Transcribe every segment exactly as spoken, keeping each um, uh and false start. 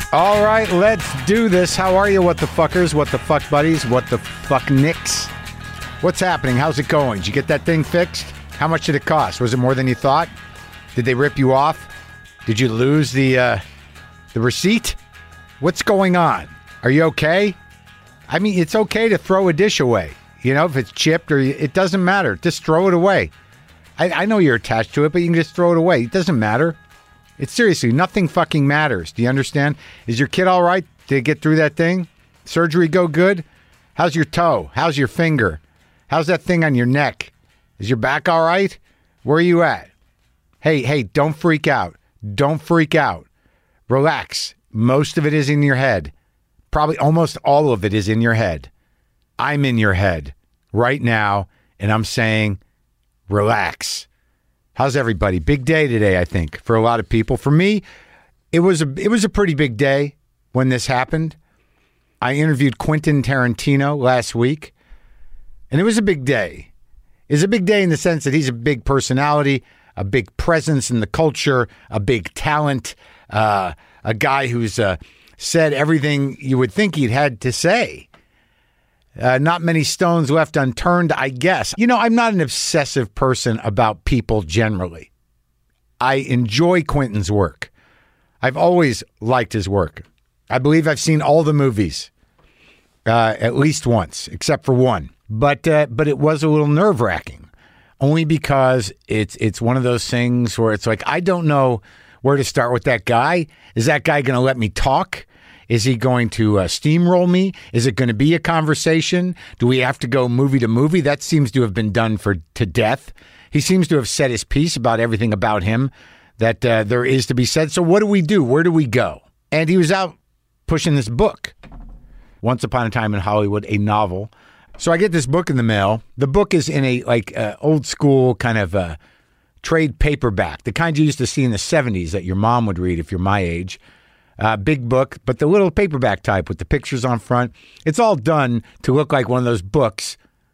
All right, let's do this. How are you, what the fuckers, what the fuck buddies, what the fuck nicks? What's happening? How's it going? Did you get that thing fixed? How much did it cost? Was it more than you thought? Did they rip you off? Did you lose the uh, the receipt? What's going on? Are you okay? I mean, it's okay to throw a dish away. You know, if it's chipped or it doesn't matter. Just throw it away. I, I know you're attached to it, but you can just throw it away. It doesn't matter. It's seriously, nothing fucking matters. Do you understand? Is your kid all right? Did it get through that thing? Surgery go good? How's your toe? How's your finger? How's that thing on your neck? Is your back all right? Where are you at? Hey, hey, don't freak out. Don't freak out. Relax. Most of it is in your head. Probably almost all of it is in your head. I'm in your head right now, and I'm saying, relax. How's everybody? Big day today, I think, for a lot of people. For me, it was a it was a pretty big day when this happened. I interviewed Quentin Tarantino last week, and it was a big day. It's a big day in the sense that he's a big personality, a big presence in the culture, a big talent, uh, a guy who's uh, said everything you would think he'd had to say. Uh, not many stones left unturned, I guess. You know, I'm not an obsessive person about people generally. I enjoy Quentin's work. I've always liked his work. I believe I've seen all the movies, uh, at least once, except for one. But uh, but it was a little nerve-wracking, only because it's it's one of those things where it's like, I don't know where to start with that guy. Is that guy going to let me talk? Is he going to uh, steamroll me? Is it going to be a conversation? Do we have to go movie to movie? That seems to have been done for to death. He seems to have said his piece about everything about him that uh, there is to be said. So what do we do? Where do we go? And he was out pushing this book, Once Upon a Time in Hollywood, a novel. So I get this book in the mail. The book is in a like uh, old school kind of uh, trade paperback, the kind you used to see in the seventies that your mom would read if you're my age. Uh, big book, but the little paperback type with the pictures on front. It's all done to look like one of those books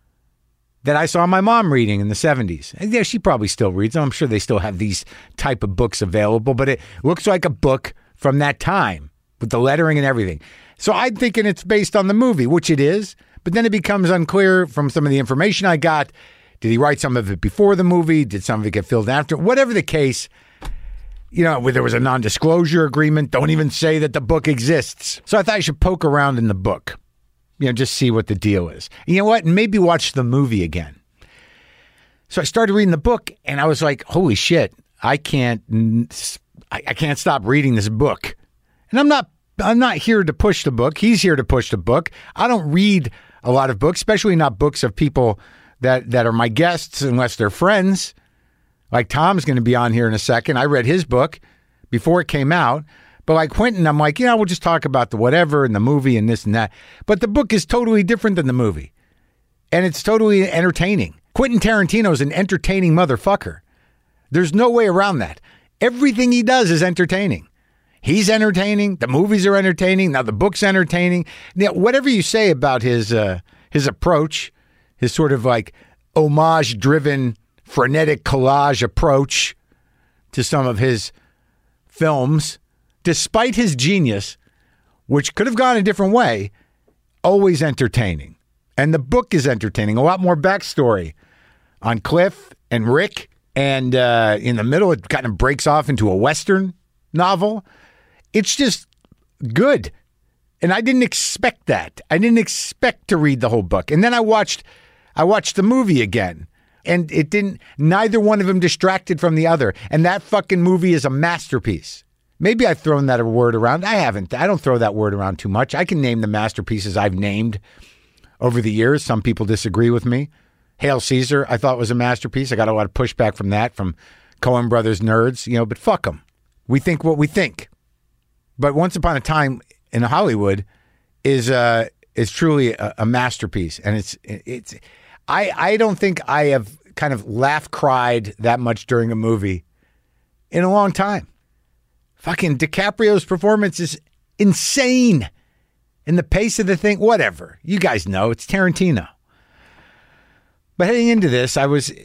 that I saw my mom reading in the seventies. And yeah, she probably still reads them. I'm sure they still have these type of books available, but it looks like a book from that time with the lettering and everything. So I'm thinking it's based on the movie, which it is, but then it becomes unclear from some of the information I got. Did he write some of it before the movie? Did some of it get filled after? Whatever the case, you know, where there was a non-disclosure agreement, don't even say that the book exists. So I thought I should poke around in the book, you know, just see what the deal is. You know what? Maybe watch the movie again. So I started reading the book, and I was like, holy shit, I can't, I, I can't stop reading this book. And I'm not, I'm not here to push the book. He's here to push the book. I don't read a lot of books, especially not books of people that, that are my guests, unless they're friends. Like Tom's going to be on here in a second. I read his book before it came out. But like Quentin, I'm like, you know, we'll just talk about the whatever and the movie and this and that. But the book is totally different than the movie. And it's totally entertaining. Quentin Tarantino is an entertaining motherfucker. There's no way around that. Everything he does is entertaining. He's entertaining. The movies are entertaining. Now the book's entertaining. Now, whatever you say about his uh, his approach, his sort of like homage-driven frenetic collage approach to some of his films, despite his genius, which could have gone a different way, always entertaining. And the book is entertaining. A lot more backstory on Cliff and Rick. And uh, in the middle, it kind of breaks off into a Western novel. It's just good. And I didn't expect that. I didn't expect to read the whole book. And then I watched, I watched the movie again. And it didn't, neither one of them distracted from the other. And that fucking movie is a masterpiece. Maybe I've thrown that word around. I haven't. I don't throw that word around too much. I can name the masterpieces I've named over the years. Some people disagree with me. Hail Caesar, I thought was a masterpiece. I got a lot of pushback from that, from Coen Brothers nerds, you know, but fuck them. We think what we think. But Once Upon a Time in Hollywood is uh, is truly a, a masterpiece. And it's, it's, I, I don't think I have kind of laugh cried that much during a movie in a long time. Fucking DiCaprio's performance is insane. And the pace of the thing, whatever. You guys know, it's Tarantino. But heading into this, I was,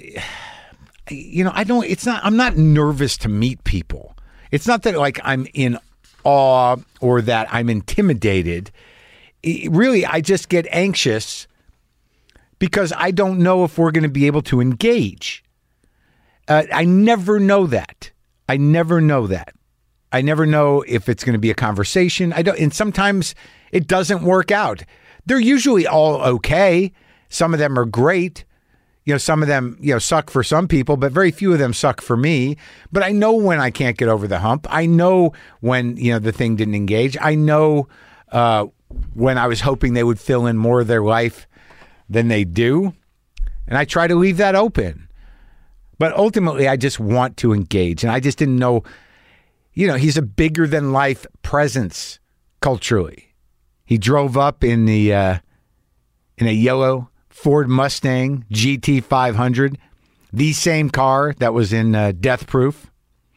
you know, I don't, it's not, I'm not nervous to meet people. It's not that like I'm in awe or that I'm intimidated. It, really, I just get anxious because I don't know if we're going to be able to engage. Uh, I never know that. I never know that. I never know if it's going to be a conversation. I don't, and sometimes it doesn't work out. They're usually all okay. Some of them are great. You know, some of them, you know, suck for some people, but very few of them suck for me. But I know when I can't get over the hump. I know when, you know, the thing didn't engage. I know uh, when I was hoping they would fill in more of their life than they do. And I try to leave that open. But ultimately, I just want to engage. And I just didn't know, you know, he's a bigger than life presence culturally. He drove up in the uh, in a yellow Ford Mustang G T five hundred, the same car that was in uh, Death Proof.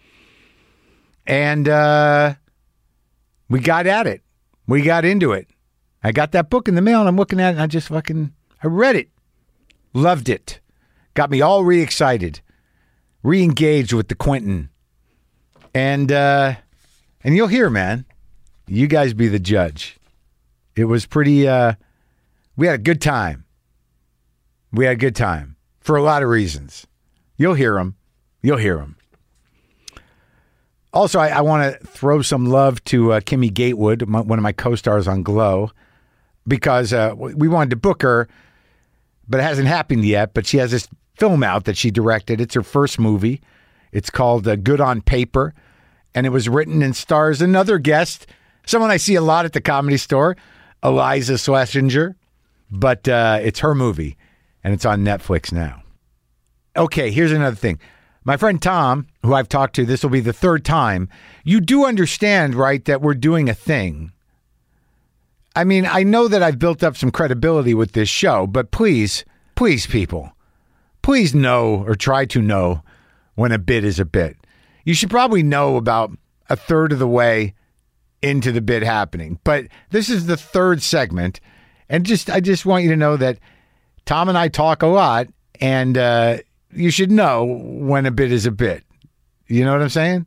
And uh, we got at it. We got into it. I got that book in the mail and I'm looking at it and I just fucking, I read it. Loved it. Got me all re-excited. Re-engaged with the Quentin. And, uh, and you'll hear, man, you guys be the judge. It was pretty, uh, we had a good time. We had a good time for a lot of reasons. You'll hear them. You'll hear them. Also, I, I want to throw some love to uh, Kimmy Gatewood, my, one of my co-stars on Glow, because uh, we wanted to book her, but it hasn't happened yet. But she has this film out that she directed. It's her first movie. It's called uh, Good on Paper, and it was written and stars another guest, someone I see a lot at the Comedy Store, Eliza Schlesinger, but uh, it's her movie, and it's on Netflix now. Okay, here's another thing. My friend Tom, who I've talked to, this will be the third time, you do understand, right, that we're doing a thing. I mean, I know that I've built up some credibility with this show, but please, please, people, please know or try to know when a bit is a bit. You should probably know about a third of the way into the bit happening. But this is the third segment, and just I just want you to know that Tom and I talk a lot, and uh, you should know when a bit is a bit. You know what I'm saying?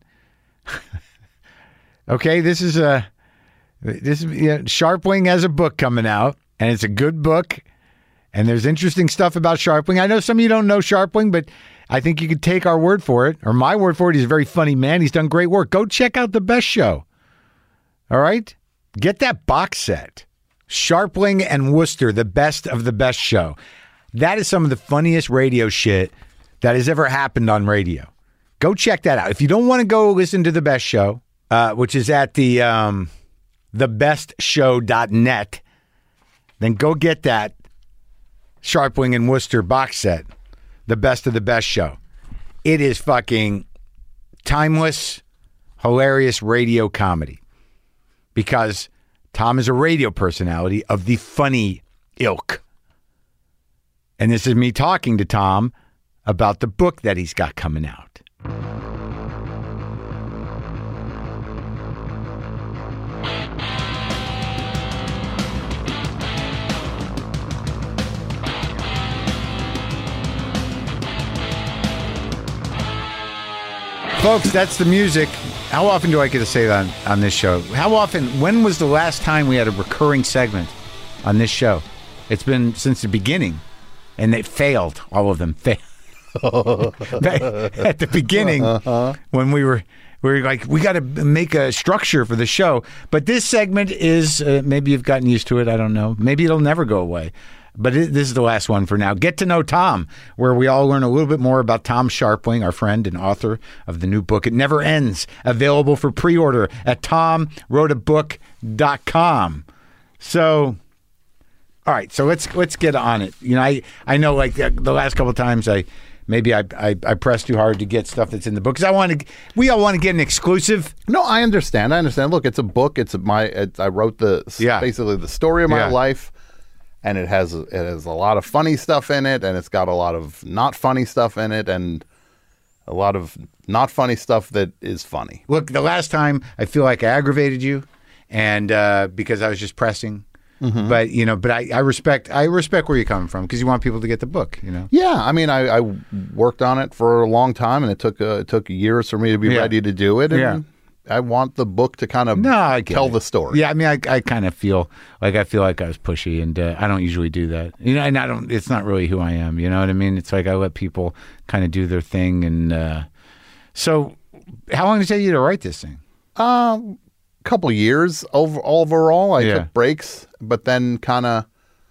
Okay, this is a this you know, Sharpwing has a book coming out, and it's a good book, and there's interesting stuff about Sharpwing. I know some of you don't know Sharpwing, but I think you could take our word for it, or my word for it. He's a very funny man. He's done great work. Go check out The Best Show. All right? Get that box set. Sharpling and Worcester, The Best of the Best Show. That is some of the funniest radio shit that has ever happened on radio. Go check that out. If you don't want to go listen to The Best Show, uh, which is at the um, the best show dot net, then go get that Sharpling and Worcester box set. The Best of the Best Show. It is fucking timeless, hilarious radio comedy. Because Tom is a radio personality of the funny ilk. And this is me talking to Tom about the book that he's got coming out. Folks, that's the music. How often do I get to say that on, on this show? How often, when was the last time we had a recurring segment on this show? It's been since the beginning, and they failed. All of them failed. At the beginning, uh-huh. when we were, we were like, we got to make a structure for the show. But this segment is, uh, maybe you've gotten used to it. I don't know. Maybe it'll never go away. But it, this is the last one for now. Get to Know Tom, where we all learn a little bit more about Tom Sharpling, our friend and author of the new book. It Never Ends. Available for pre-order at tom wrote a book dot com. So, all right. So let's let's get on it. You know, I, I know like the, the last couple of times I maybe I, I I pressed too hard to get stuff that's in the book because I want to. We all want to get an exclusive. No, I understand. I understand. Look, it's a book. It's my. It's, I wrote the yeah. basically the story of my yeah. life. And it has it has a lot of funny stuff in it, and it's got a lot of not funny stuff in it, and a lot of not funny stuff that is funny. Look, the last time I feel like I aggravated you, and uh, because I was just pressing, mm-hmm. but you know, but I, I respect I respect where you're coming from because you want people to get the book, you know. Yeah, I mean, I, I worked on it for a long time, and it took uh, it took years for me to be yeah. ready to do it. And yeah. I want the book to kind of no, I tell it. the story. Yeah, I mean, I, I kind of feel like I feel like I was pushy, and uh, I don't usually do that. You know, and I don't. It's not really who I am. You know what I mean? It's like I let people kind of do their thing, and uh, so how long did it take you to write this thing? Uh, a couple years over overall. I yeah. took breaks, but then kind of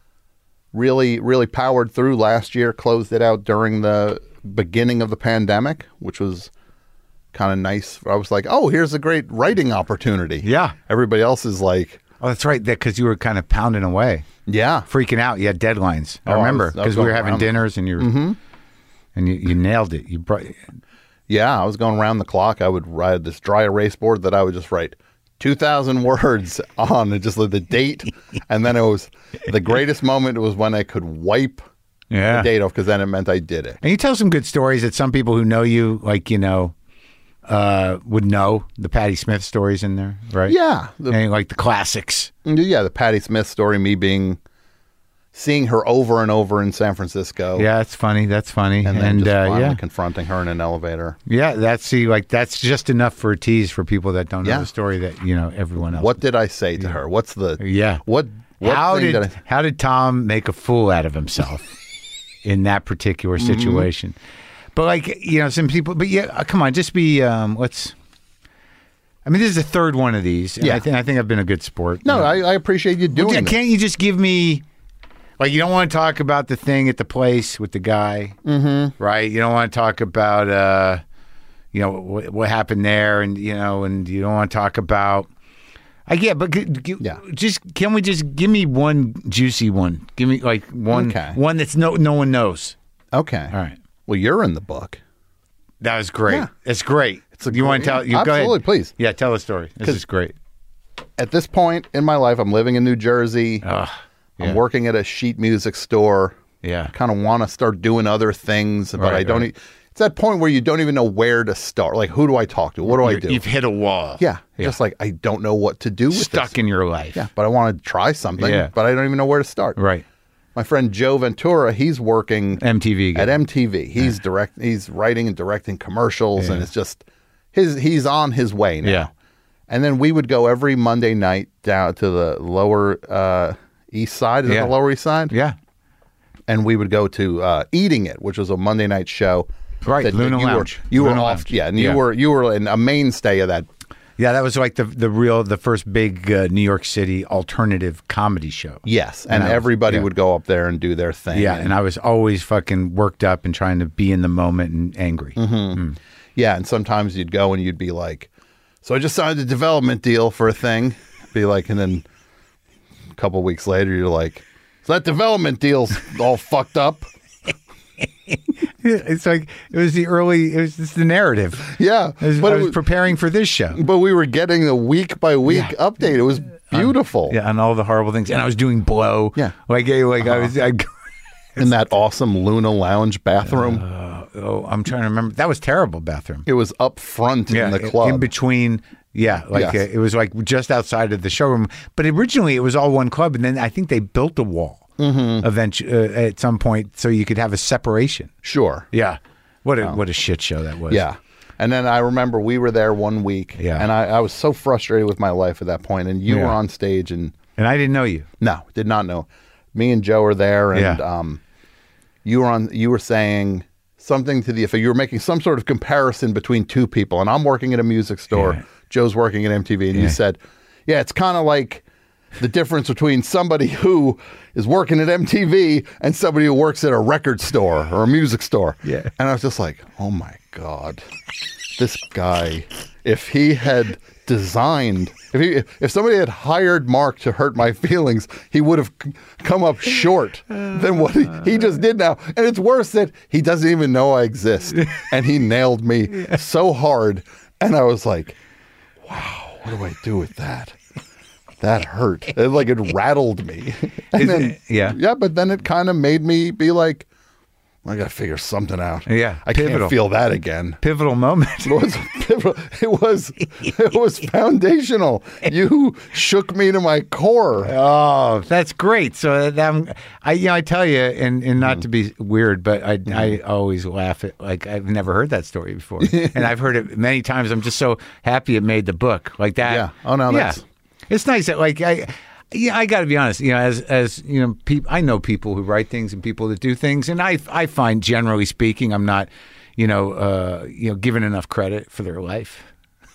really, really powered through last year. Closed it out during the beginning of the pandemic, which was kind of nice. I was like, oh, here's a great writing opportunity. Yeah. Everybody else is like, oh, that's right. That because you were kind of pounding away. Yeah. Freaking out. You had deadlines. I oh, remember because we were having around. dinners and you were, mm-hmm. and you, you nailed it. You brought. Yeah, I was going around the clock. I would write this dry erase board that I would just write two thousand words on, and just like the date. And then it was the greatest moment was when I could wipe yeah. the date off, because then it meant I did it. And you tell some good stories that some people who know you, like, you know, uh, would know. The Patti Smith stories in there, right? Yeah. The, and like the classics. Yeah, the Patti Smith story, me being, seeing her over and over in San Francisco. Yeah, that's funny. That's funny. And then and, just uh, finally yeah. confronting her in an elevator. Yeah, that's, see, like, that's just enough for a tease for people that don't know yeah. the story that, you know, everyone else. What did I say to yeah. her? What's the... Yeah. What, what how did, did I, how did Tom make a fool out of himself in that particular situation? Mm-hmm. But, like, you know, some people... But, yeah, come on, just be... Um, let's... I mean, this is the third one of these. And yeah. I think I think I've been a good sport. No, you know? I, I appreciate you doing it. This. Can't you just give me... Like, you don't want to talk about the thing at the place with the guy, mm-hmm. right? You don't want to talk about, uh, you know, what, what happened there, and, you know, and you don't want to talk about... I get, but g- g- yeah. just can we just give me one juicy one? Give me, like, one okay. one that's no no one knows. Okay. All right. Well, you're in the book. That was great. Yeah. It's great. It's a you great, want to tell? You absolutely, go ahead. Please. Yeah, tell the story. This is great. At this point in my life, I'm living in New Jersey. Uh, yeah. I'm working at a sheet music store. Yeah. I kind of want to start doing other things, but right, I don't. Right. E- it's that point where you don't even know where to start. Like, who do I talk to? What do You're, I do? You've hit a wall. Yeah, yeah. Just like I don't know what to do with Stuck this. in your life. Yeah, but I want to try something. Yeah. But I don't even know where to start. Right. My friend Joe Ventura, he's working M T V at M T V. He's yeah. direct. He's writing and directing commercials, yeah. and it's just his. He's on his way now. Yeah. And then we would go every Monday night down to the lower uh, east side. Is yeah. it the lower east side? Yeah. And we would go to uh, Eating It, which was a Monday night show. Right, that, Luna that you Lounge. Were, you Luna were off, Lounge. yeah, and yeah. you were you were in a mainstay of that. Yeah, that was like the the real the first big uh, New York City alternative comedy show. Yes, and, and everybody was, yeah. would go up there and do their thing. Yeah, and, and I was always fucking worked up and trying to be in the moment and angry. Mm-hmm. Mm. Yeah, and sometimes you'd go and you'd be like, "So I just signed a development deal for a thing." Be like, and then a couple of weeks later, you're like, "So that development deal's all fucked up." It's like it was the early. It was just the narrative. Yeah, I was, but I was was, preparing for this show. But we were getting a week by week yeah. update. It was beautiful. Um, yeah, and all the horrible things. And I was doing blow. Yeah, like like uh-huh. I was I, in that awesome Luna Lounge bathroom. Uh, oh, I'm trying to remember. That was terrible bathroom. It was up front yeah, in the club, in between. Yeah, like yes. uh, it was like just outside of the showroom. But originally it was all one club, and then I think they built a wall. Mm-hmm. Eventually, uh, at some point, so you could have a separation. Sure. Yeah. What a oh. what a shit show that was. Yeah. And then I remember we were there one week. Yeah. And I, I was so frustrated with my life at that point. And you yeah. were on stage, and and I didn't know you. No, did not know. Me and Joe were there, and yeah. um, you were on. You were saying something to the effect. You were making some sort of comparison between two people, and I'm working at a music store. Yeah. Joe's working at M T V, and yeah. you said, "Yeah, it's kind of like." The difference between somebody who is working at M T V and somebody who works at a record store or a music store. Yeah. And I was just like, oh my God, this guy, if he had designed, if he, if somebody had hired Mark to hurt my feelings, he would have come up short than what he, he just did now. And it's worse that he doesn't even know I exist. And he nailed me yeah. so hard. And I was like, wow, what do I do with that? That hurt. It, like it rattled me. And Is then, it, yeah. Yeah, but then it kind of made me be like, I got to figure something out. Yeah, I pivotal. can't feel that again. Pivotal moment. It was pivotal. It was. It was foundational. You shook me to my core. Oh, that's great. So that, I, you know, I tell you, and, and not mm. to be weird, but I, mm. I always laugh at like I've never heard that story before, and I've heard it many times. I'm just so happy it made the book like that. Yeah. Oh no. Yeah. That's... It's nice that like I. Yeah, I got to be honest. You know, as as you know, peop, I know people who write things and people that do things, and I I find, generally speaking, I'm not, you know, uh, you know, given enough credit for their life.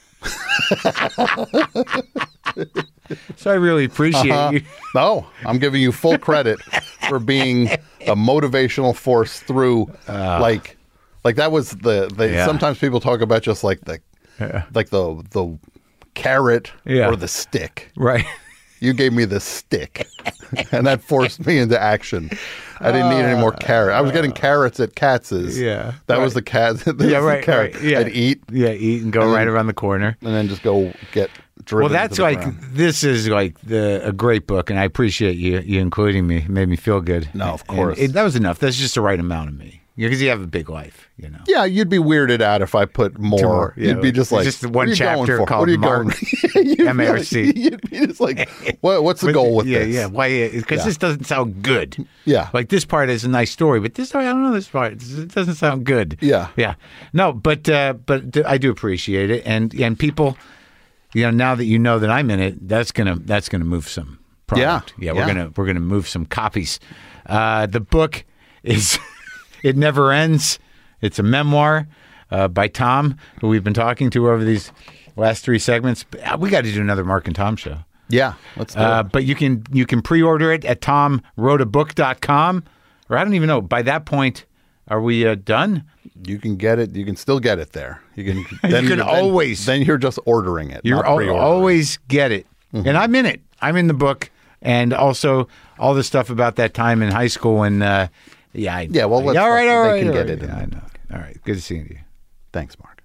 So I really appreciate uh-huh. you. No, I'm giving you full credit for being a motivational force through, uh, like, like that was the. the yeah. Sometimes people talk about just like the, yeah. like the the carrot yeah. or the stick, right? You gave me the stick, and that forced me into action. I didn't need any more carrot. I was getting carrots at Katz's. Yeah, that right. was the cat. Yeah, right. Carrot. right. Yeah. I'd eat. Yeah, eat and go and right then, around the corner, and then just go get driven. Well, that's like ground. This is like the a great book, and I appreciate you you including me. It made me feel good. No, of course, it, that was enough. That's just the right amount of me. Because you have a big life, you know. Yeah, you'd be weirded out if I put more. more yeah, you'd be just like, just one chapter called Mark M A R C. Like, you'd be just like, what, what's the goal with yeah, this? Yeah, why? Because yeah. this doesn't sound good. Yeah, like this part is a nice story, but this part, I don't know. This part it doesn't sound good. Yeah, yeah. No, but uh, but I do appreciate it, and and people, you know, now that you know that I'm in it, that's gonna that's gonna move some product. Yeah, yeah. We're yeah. gonna we're gonna move some copies. Uh, the book is It Never Ends. It's a memoir uh, by Tom, who we've been talking to over these last three segments. We got to do another Mark and Tom show. Yeah, let's do uh, it. But you can you can pre-order it at tom wrote a book dot com, or I don't even know. By that point, are we uh, done? You can get it. You can still get it there. You can. Then you can then, always. Then you're just ordering it. You're al- always get it, mm-hmm. and I'm in it. I'm in the book, and also all the stuff about that time in high school when. Uh, Yeah, I, yeah. Well, let's, all right, all right. They can all get right, it. Yeah, I know. All right, good seeing you. Thanks, Mark.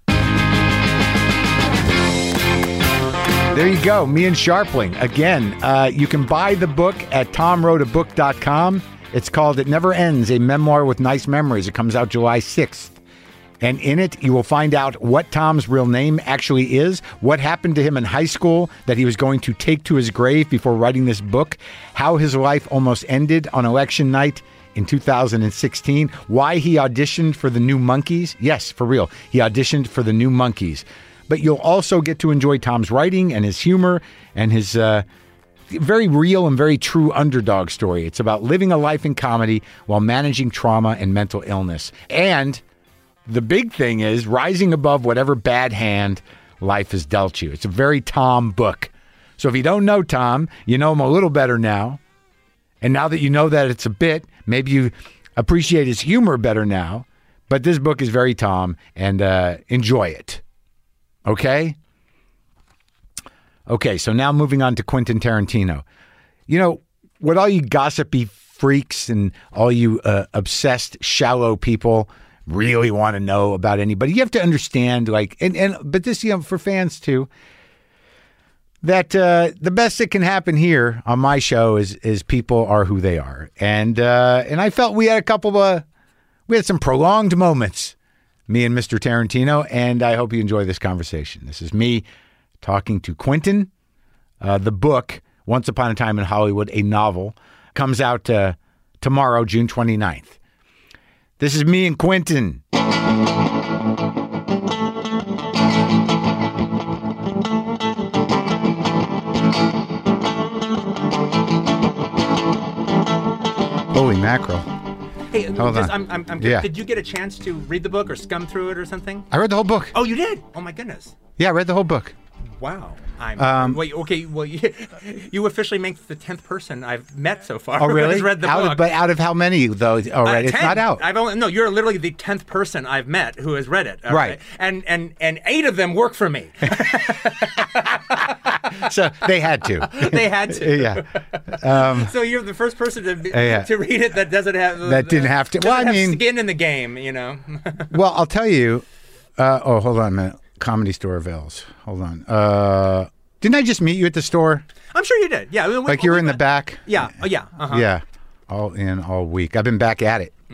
There you go, me and Sharpling again. Uh, you can buy the book at tom wrote a book dot com. It's called "It Never Ends: A Memoir with Nice Memories." It comes out July sixth, and in it you will find out what Tom's real name actually is, what happened to him in high school that he was going to take to his grave before writing this book, how his life almost ended on election night in two thousand sixteen, why he auditioned for the New Monkees. Yes, for real. He auditioned for the New Monkees. But you'll also get to enjoy Tom's writing and his humor and his uh, very real and very true underdog story. It's about living a life in comedy while managing trauma and mental illness. And the big thing is rising above whatever bad hand life has dealt you. It's a very Tom book. So if you don't know Tom, you know him a little better now. And now that you know that it's a bit, maybe you appreciate his humor better now. But this book is very Tom, and uh, enjoy it. Okay? Okay, so now moving on to Quentin Tarantino. You know, what all you gossipy freaks and all you uh, obsessed, shallow people really want to know about anybody, you have to understand, like, and, and but this, you know, for fans too, that uh, the best that can happen here on my show is is people are who they are. And uh, and I felt we had a couple of, we had some prolonged moments, me and Mister Tarantino, and I hope you enjoy this conversation. This is me talking to Quentin. Uh, the book, Once Upon a Time in Hollywood, a novel, comes out uh, tomorrow, June twenty-ninth. This is me and Quentin. Holy mackerel. Hey, Hold just, on. I'm, I'm, I'm Yeah. Did you get a chance to read the book or skim through it or something? I read the whole book. Oh, you did? Oh, my goodness. Yeah, I read the whole book. Wow. I'm, Um, wait, okay, well, you, you officially make the tenth person I've met so far Oh, who really? has read the out book. Of, but out of how many, though? Oh, right. Uh, it's ten. not out. I've only, no, you're literally the tenth person I've met who has read it. all Right. And, and, and eight of them work for me. So they had to. They had to. Yeah. Um, So you're the first person to yeah. to read it that doesn't have That didn't have to- doesn't well, I have mean- skin in the game, you know. well, I'll tell you. Uh, oh, hold on a minute. Comedy Store avails. Hold on. Uh, didn't I just meet you at the store? I'm sure you did. Yeah. We, Like you were in the back? Yeah. Oh, yeah. Uh-huh. Yeah. All in all week. I've been back at it.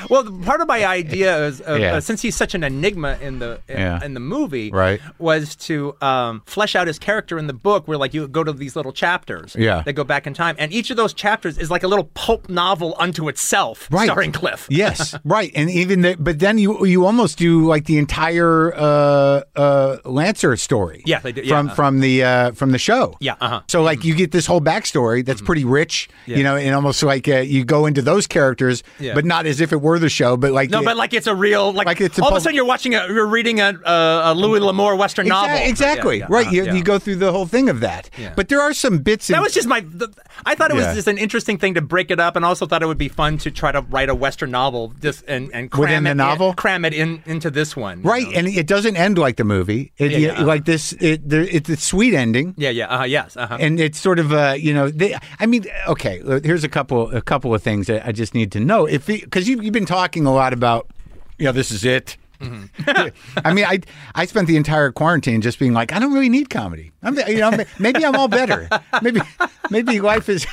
Well, part of my idea is, uh, Yeah. uh, since he's such an enigma in the in, Yeah. in the movie, Right. was to um, flesh out his character in the book, where like you go to these little chapters, Yeah. that go back in time, and each of those chapters is like a little pulp novel unto itself, Right. starring Cliff. Yes, right, and even the, but then you you almost do like the entire uh, uh, Lancer story. Yeah, they do, yeah. from from the uh, from the show. Yeah, uh-huh. So like you get this whole backstory that's pretty rich, Yeah. you know, and almost like uh, you go into those characters, Yeah. but not as if it were the show, but like No, it- but like it's a real like, Like it's a all of pub- a sudden you're watching a you're reading a, a, a Louis L'Amour Western Exa- novel. Exactly, Yeah, yeah, right. uh-huh, you, yeah. you go through the whole thing of that, Yeah. but there are some bits. In, That was just my. The, I thought it was Yeah. just an interesting thing to break it up, and also thought it would be fun to try to write a Western novel just and and cram Within it the in- novel? cram it in into this one. you right, know? and it doesn't end like the movie. It, Yeah, you- yeah. like this, it, there, it's a sweet ending. Yeah, yeah, uh, yes, uh-huh. And it's sort of uh, you know, they, I mean, okay. Here's a couple, a couple of things that I just need to know. If because you've, you've been talking a lot about, you know, this is it. Mm-hmm. I mean, I I spent the entire quarantine just being like, I don't really need comedy. I'm, you know, maybe I'm all better. Maybe maybe life is.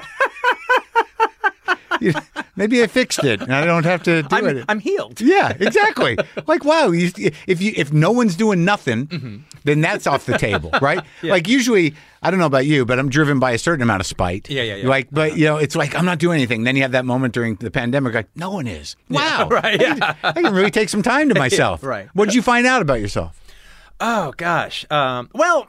You know, maybe I fixed it, and I don't have to do I'm, it. I'm healed. Yeah, exactly. Like, wow, you, if you if no one's doing nothing, mm-hmm. then that's off the table, right? Yeah. Like usually, I don't know about you, but I'm driven by a certain amount of spite. Yeah, yeah, yeah. Like, but you know, it's like I'm not doing anything. Then you have that moment during the pandemic, like no one is. Wow, Yeah, right, yeah. I, can really take some time to myself. right. What did you find out about yourself? Oh gosh. Um, well,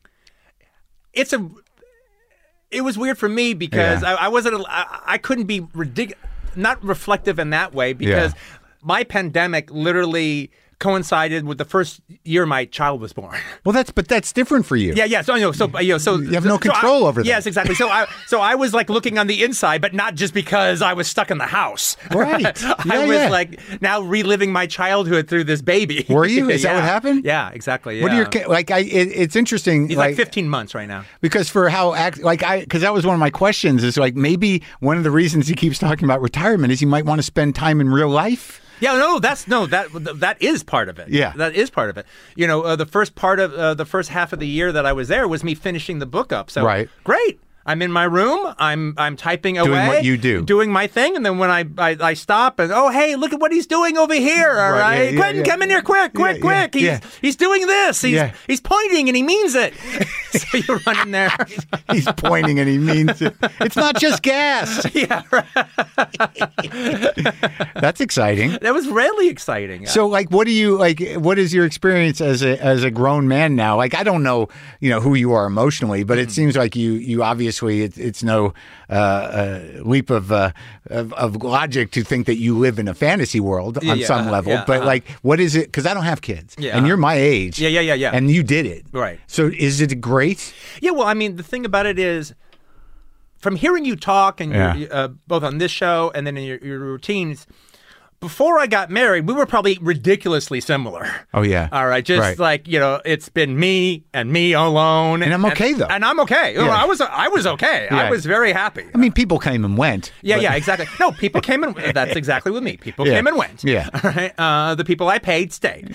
it's a. It was weird for me because Yeah. I, I wasn't. I, I couldn't be ridiculous, not reflective in that way because Yeah. my pandemic literally coincided with the first year my child was born. Well, that's but that's different for you. Yeah, yeah. So, you know, so, you know, so You have no so control I, over that. Yes, exactly. So I, so I was like looking on the inside, but not just because I was stuck in the house. Right. I Yeah, was yeah. like now reliving my childhood through this baby. Were you? Is that what Yeah. happened? Yeah, exactly. What are yeah. your ki- like? I it, it's interesting. He's like, fifteen months right now. Because for how act like I because that was one of my questions is like maybe one of the reasons he keeps talking about retirement is he might want to spend time in real life. Yeah, no, that's no, that that is part of it. Yeah. that is part of it. You know, uh, the first part of uh, the first half of the year that I was there was me finishing the book up. So Right. great. I'm in my room. I'm I'm typing away, Doing what you do. doing my thing, and then when I I, I stop and oh hey, look at what he's doing over here. All Right, right, yeah, yeah, Quentin, yeah. come in here quick, quick, Yeah, quick. yeah, he's yeah. he's doing this. He's Yeah. he's pointing and he means it. So you run in there. He's pointing and he means it. It's not just gas. Yeah, right. That's exciting. That was really exciting. So, like, what do you like? What is your experience as a as a grown man now? Like, I don't know, you know, who you are emotionally, but it seems like you you obviously it, it's no uh, uh, leap of, uh, of of logic to think that you live in a fantasy world Yeah, on yeah, some uh-huh, level. yeah, but uh-huh. like, what is it? Because I don't have kids, Yeah, and you're uh-huh. my age. Yeah, yeah, yeah, yeah. And you did it, Right. So, is it great? Yeah, well, I mean, the thing about it is, from hearing you talk and Yeah. your, uh, both on this show and then in your, your routines, before I got married, we were probably ridiculously similar. Oh yeah. All right, just Right. like you know, it's been me and me alone, And I'm okay, though. And I'm okay. Yeah. I was, I was okay. Yeah. I was very happy. I mean, people came and went. Yeah, but- yeah, exactly. No, people came and that's exactly with me. People Yeah. came and went. Yeah. All right. Uh, the people I paid stayed.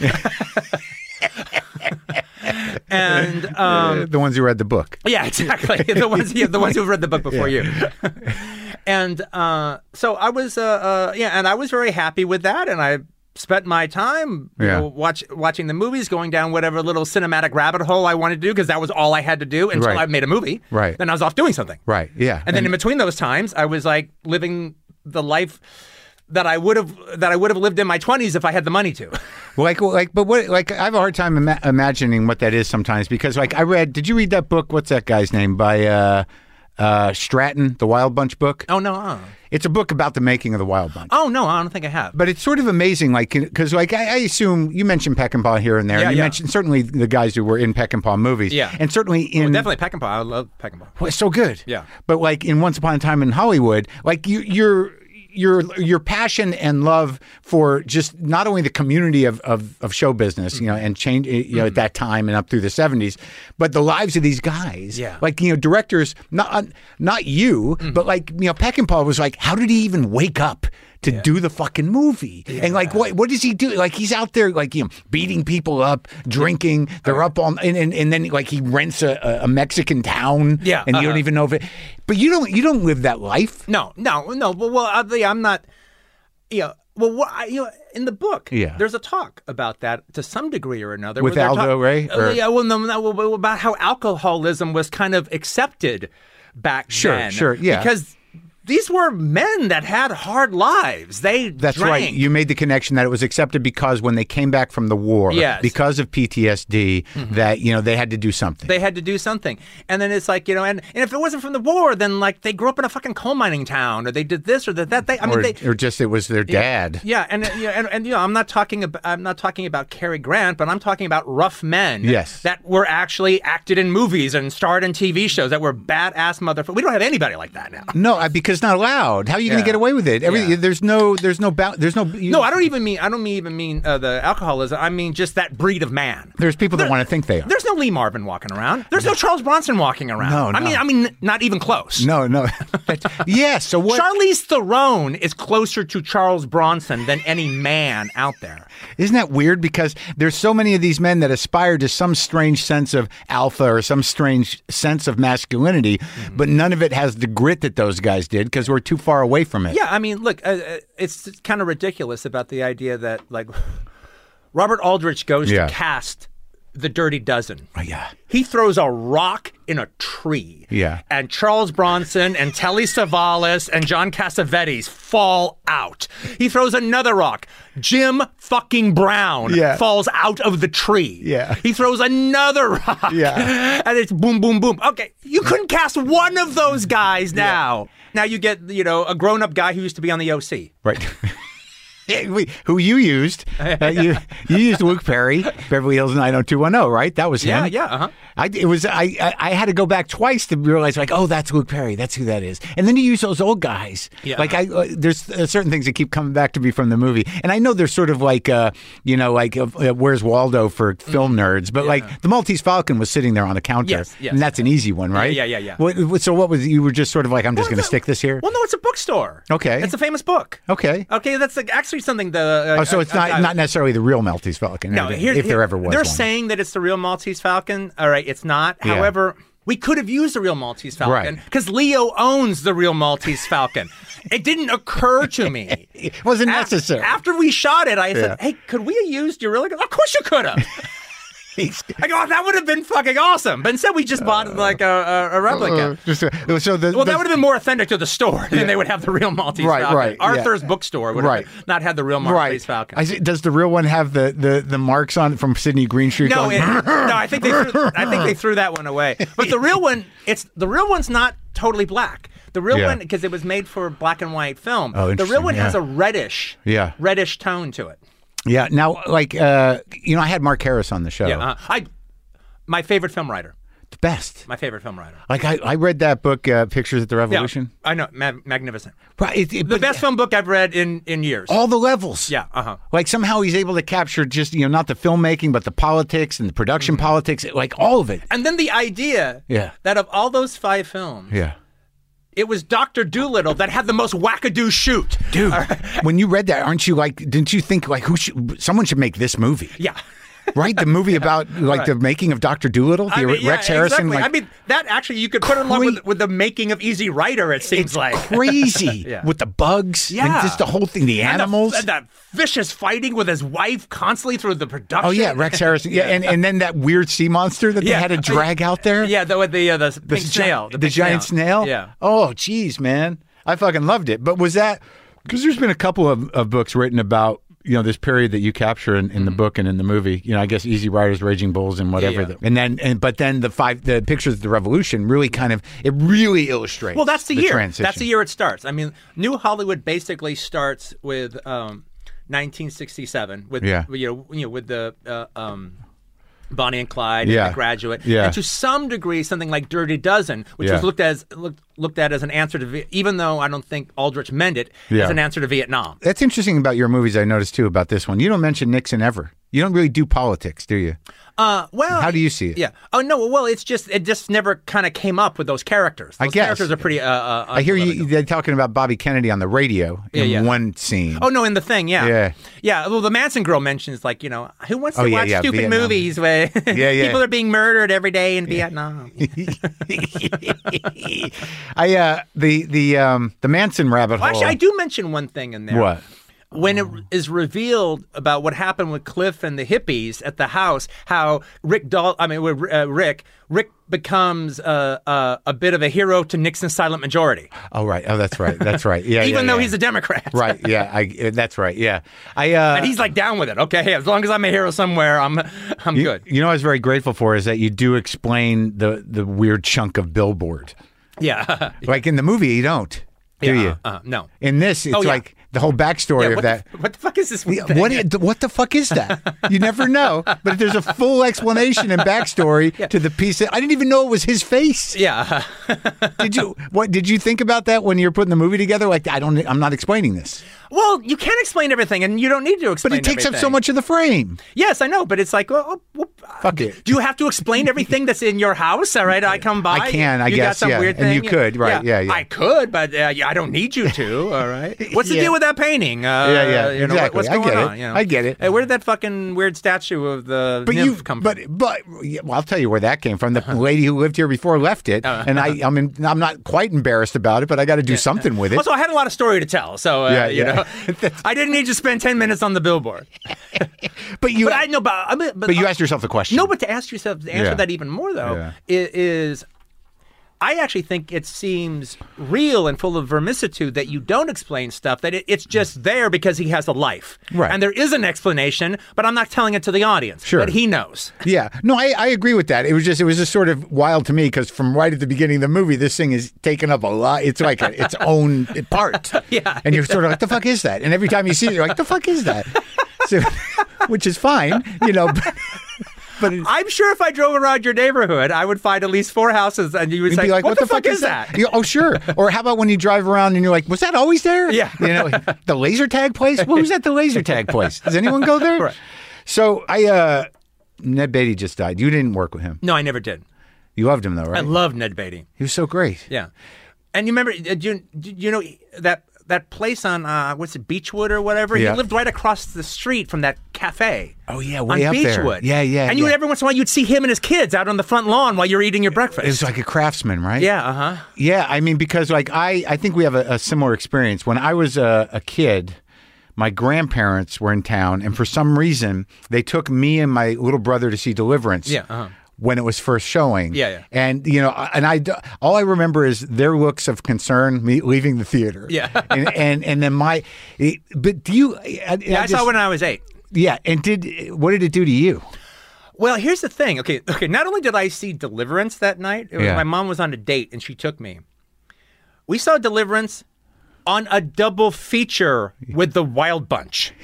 and um, the ones who read the book. yeah, exactly. The ones, yeah, the ones who've read the book before you. And uh, so I was, uh, uh, yeah, and I was very happy with that, and I spent my time, you Yeah. know, watch watching the movies, going down whatever little cinematic rabbit hole I wanted to do, because that was all I had to do until Right. I made a movie. Right. Then I was off doing something. Right. Yeah. And then in between those times, I was like living the life that I would have that I would have lived in my twenties if I had the money to. Like, like, but what? Like, I have a hard time ima- imagining what that is sometimes because, like, I read. Did you read that book? What's that guy's name? By uh, uh, Stratton, the Wild Bunch book. Oh no! Uh. It's a book about the making of the Wild Bunch. Oh no! I don't think I have. But it's sort of amazing, like, because, like, I, I assume you mentioned Peckinpah here and there. Yeah, and you yeah. mentioned certainly the guys who were in Peckinpah movies. Yeah. And certainly in. Well, definitely Peckinpah. I love Peckinpah. Well, it's so good. Yeah. But like in Once Upon a Time in Hollywood, like you, you're. Your your passion and love for just not only the community of, of, of show business, you know, and change, you know, at that time and up through the seventies, but the lives of these guys, Yeah. like, you know, directors, not not you, but like, you know, Peckinpah was like, how did he even wake up to do the fucking movie? And like, what what does he do? Like, he's out there, like, you know, beating people up, drinking. They're up on, and, and, and then like he rents a, a Mexican town, Yeah, and you don't uh-huh. even know if it. But you don't you don't live that life. No, no, no. Well, well I, I'm not. You know, Well, what, I, you know, in the book, yeah. there's a talk about that to some degree or another. With Aldo talk- Ray? Uh, yeah, well, no, no, about how alcoholism was kind of accepted back sure, then. Sure, sure, yeah. Because these were men that had hard lives. They That's drank. right. You made the connection that it was accepted because when they came back from the war, yes. because of P T S D, mm-hmm. that, you know, they had to do something. They had to do something. And then it's like, you know, and, and if it wasn't from the war, then like they grew up in a fucking coal mining town, or they did this or that. that they, I mean, or, they, or just it was their dad. Yeah, yeah and, you know, and and you know, I'm not talking about I'm not talking about Cary Grant, but I'm talking about rough men. Yes. That were actually acted in movies and starred in T V shows that were badass motherfuckers. We don't have anybody like that now. No, because not allowed. How are you yeah. going to get away with it? Every, yeah. There's no, there's no, ba- there's no. You, no, I don't even mean, I don't even mean uh, the alcoholism. I mean just that breed of man. There's people there, that want to think they are. There's no Lee Marvin walking around. There's no, no Charles Bronson walking around. No, no. I mean, I mean, not even close. No, no. yeah. So what? Charlize Theron is closer to Charles Bronson than any man out there. Isn't that weird? Because there's so many of these men that aspire to some strange sense of alpha or some strange sense of masculinity, mm-hmm. but none of it has the grit that those guys did because we're too far away from it. Yeah, I mean, look, uh, it's kind of ridiculous about the idea that, like, Robert Aldrich goes yeah. to cast The Dirty Dozen. Oh, yeah. He throws a rock in a tree. Yeah. And Charles Bronson and Telly Savalas and John Cassavetes fall out. He throws another rock. Jim fucking Brown yeah. falls out of the tree. Yeah. He throws another rock. Yeah. And it's boom, boom, boom. Okay, you couldn't cast one of those guys now. Yeah. Now you get, you know, a grown-up guy who used to be on the O C. Right. Who you used. Uh, you you used Luke Perry, Beverly Hills nine oh two one oh, right? That was him. Yeah, yeah, uh-huh. I, it was, I, I, I had to go back twice to realize, like, oh, that's Luke Perry. That's who that is. And then you use those old guys. Yeah. Like, I, uh, there's uh, certain things that keep coming back to me from the movie. And I know there's sort of like, uh, you know, like, uh, Where's Waldo for film nerds. But, yeah. like, the Maltese Falcon was sitting there on the counter. Yes, yes. And that's an easy one, right? Yeah, yeah, yeah. yeah. What, so what was, you were just sort of like, I'm just well, going to stick this here? Well, no, it's a bookstore. Okay. It's a famous book. Okay. Okay, that's like actually something the... Uh, oh, so it's not, uh, not necessarily the real Maltese Falcon. No, here, if there here, ever was They're one. saying that it's the real Maltese Falcon. All right, it's not. Yeah. However, we could have used the real Maltese Falcon because right. Leo owns the real Maltese Falcon. It didn't occur to me. It wasn't a- necessary. After we shot it, I yeah. said, hey, could we have used your real... Of course you could have. I go, oh, that would have been fucking awesome. But instead, we just bought like a, a, a replica. Uh, just, uh, so the, well, the, that would have been more authentic to the store than yeah. they would have the real Maltese right, Falcon. Right, Arthur's yeah. bookstore would right. have not had the real Maltese right. Falcon. I see, does the real one have the, the, the marks on it from Sidney Greenstreet? No, going, it, no. I think they threw, I think they threw that one away. But the real one, it's the real one's not totally black. The real yeah. one, because it was made for black and white film. Oh, the real one yeah. has a reddish, yeah. reddish tone to it. Yeah. Now, like, uh, you know, I had Mark Harris on the show. Yeah. Uh, I. My favorite film writer. The best. My favorite film writer. Like, I, I read that book, uh, Pictures at the Revolution. Yeah, I know. Ma- magnificent. Right, it, it, the but, best film book I've read in, in years. All the levels. Yeah, uh-huh. Like, somehow he's able to capture just, you know, not the filmmaking, but the politics and the production mm-hmm. politics, like, all of it. And then the idea yeah. that of all those five films, yeah. it was Doctor Dolittle that had the most wackadoo shoot. Dude, right. When you read that, aren't you like, didn't you think, like, who should, someone should make this movie? Yeah. Right? The movie about, like, right. the making of Doctor Dolittle? The I mean, yeah, Rex Harrison? Exactly. Like, I mean, that actually, you could put it along with, with the making of Easy Rider, it seems it's like. crazy. yeah. With the bugs. Yeah. And just the whole thing, the and animals. The, and that vicious fighting with his wife constantly through the production. Oh, yeah, Rex Harrison. Yeah, and, and then that weird sea monster that yeah. they had to drag out there. Yeah, the the, uh, the, the pink gi- snail. The, the giant snail. snail? Yeah. Oh, geez, man. I fucking loved it. But was that, because there's been a couple of, of books written about, you know, this period that you capture in, in mm-hmm. the book and in the movie, you know, I guess Easy Riders, Raging Bulls, and whatever. Yeah, yeah. The, and then, and but then the five, the Pictures of the Revolution really kind of, it really illustrates. Well, that's the, the year. Transition. That's the year it starts. I mean, New Hollywood basically starts with um, nineteen sixty-seven with yeah. you know, you know with the uh, um, Bonnie and Clyde, yeah. and The Graduate, yeah. and to some degree something like Dirty Dozen, which yeah. was looked as looked looked at as an answer to, even though I don't think Aldrich meant it, yeah. as an answer to Vietnam. That's interesting about your movies. I noticed too about this one. You don't mention Nixon ever. You don't really do politics, do you? Uh, well, how do you see it? Yeah. Oh no. Well, it's just it just never kind of came up with those characters. Those I guess characters are pretty. Uh, uh, I hear you. They're talking about Bobby Kennedy on the radio in yeah, yeah. one scene. Oh no, in the Thing, yeah, yeah, yeah. Well, the Manson girl mentions like you know who wants to oh, yeah, watch yeah, stupid Vietnam. movies where yeah, yeah. people are being murdered every day in yeah. Vietnam. I uh the the um the Manson rabbit hole. Well, actually, I do mention one thing in there. What? when it is revealed about what happened with Cliff and the hippies at the house, how Rick Dal, I mean, uh, Rick, Rick becomes uh, uh, a bit of a hero to Nixon's silent majority. Oh, right. Oh, that's right. That's right. Yeah. Even yeah, though yeah. he's a Democrat. Right. Yeah. I. That's right. Yeah. I. Uh, and he's like down with it. Okay, as long as I'm a hero somewhere, I'm, I'm you, good. You know, what I was very grateful for is that you do explain the the weird chunk of Billboard. Yeah. Like in the movie, you don't. Do yeah, you? Uh, uh, no. In this, it's oh, yeah. like the whole backstory yeah, of what that. The, what the fuck is this? Yeah, what, what the fuck is that? You never know. But there's a full explanation and backstory yeah. to the piece. That, I didn't even know it was his face. Yeah. Did you? What did you think about that when you were putting the movie together? Like, I don't. I'm not explaining this. Well, you can't explain everything, and you don't need to explain But it takes everything. up so much of the frame. Yes, I know, but it's like, well, well, fuck it. Do you have to explain everything that's in your house? All right, I come by. I can, I you guess, got some yeah. weird And thing. you could, right, yeah, yeah. I could, but uh, I don't need you to, all right? What's the Yeah. deal with that painting? Uh, Yeah, yeah, you know, exactly. What's I going get it. on? You know? I get it. Hey, where did that fucking weird statue of the But nymph you, come but from? but yeah, well, I'll tell you where that came from. The lady who lived here before left it, Uh, and I, I mean, I'm not quite embarrassed about it, but I got to do Yeah. something with it. Also, I had a lot of story to tell, so uh, Yeah, you yeah. know, I didn't need to spend ten minutes on the billboard. but you, But I know, but, I mean, but, but you asked yourself the question. No, but to ask yourself, to answer Yeah. that even more, though, Yeah. i- is I actually think it seems real and full of vermicitude that you don't explain stuff, that it, it's just there because he has a life. Right. And there is an explanation, but I'm not telling it to the audience. Sure. But he knows. Yeah, no, I, I agree with that. It was just it was just sort of wild to me because from right at the beginning of the movie, this thing is taken up a lot. It's like a, its own part. Yeah. And you're sort of like, the fuck is that? And every time you see it, you're like, the fuck is that? So, which is fine, you know. But, but it's, I'm sure if I drove around your neighborhood, I would find at least four houses, and you would you'd say, be like, what, the, fuck, is that? You go, oh, sure. Or how about when you drive around and you're like, was that always there? Yeah. You know, the laser tag place? Well, who's at the laser tag place? Does anyone go there? Right. So I, uh, Ned Beatty just died. You didn't work with him. No, I never did. You loved him though, right? I love Ned Beatty. He was so great. Yeah. And you remember, uh, do you, do you know that that place on, uh, what's it, Beechwood or whatever? Yeah. He lived right across the street from that cafe. Oh, yeah, way on up there. Beechwood. Yeah, yeah, And you yeah. would, every once in a while, you'd see him and his kids out on the front lawn while you're eating your breakfast. It was like a craftsman, right? Yeah, uh-huh. Yeah, I mean, because like I, I think we have a, a similar experience. When I was a, a kid, my grandparents were in town, and for some reason, they took me and my little brother to see Deliverance. Yeah, uh-huh. When it was first showing. Yeah, yeah. And, you know, and I, all I remember is their looks of concern, me leaving the theater. Yeah. and, and, and then my, but do you, I, Yeah, I, I saw it just, when I was eight. yeah. And did, what did it do to you? Well, here's the thing. Okay, okay. Not only did I see Deliverance that night, it was, Yeah. my mom was on a date and she took me. We saw Deliverance on a double feature with The Wild Bunch.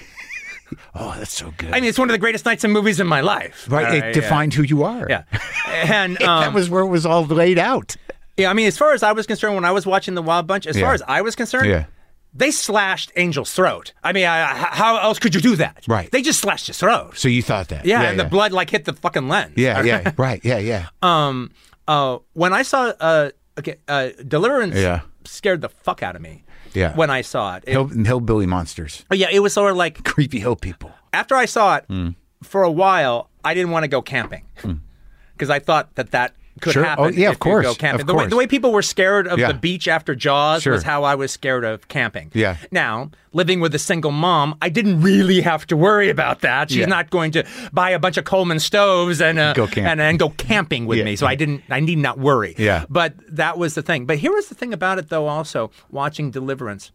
Oh, that's so good. I mean, it's one of the greatest nights in movies in my life. right. All It right, defined who you are. Yeah. yeah. And um, that was where it was all laid out. yeah, I mean, as far as I was concerned, when I was watching The Wild Bunch, as Yeah. far as I was concerned, Yeah. they slashed Angel's throat. I mean, I, how else could you do that? Right. They just slashed his throat. So you thought that. Yeah, and the blood like hit the fucking lens. Yeah, yeah, right, yeah, yeah. Um, uh, when I saw uh, okay, uh, Deliverance, Yeah. scared the fuck out of me. Yeah. When I saw it, it Hill, hillbilly monsters, oh, yeah, it was sort of like creepy hill people. after I saw it for a while, I didn't want to go camping because I thought that that could Sure. happen. Oh, yeah, if of course, You go camping. of the, way, course. the way people were scared of Yeah. the beach after Jaws Sure. was how I was scared of camping. Yeah. Now, living with a single mom, I didn't really have to worry about that. She's Yeah. not going to buy a bunch of Coleman stoves and uh, Go camp. and and go camping with Yeah. me. So I didn't. I need not worry. Yeah. But that was the thing. But here was the thing about it, though. Also, watching Deliverance,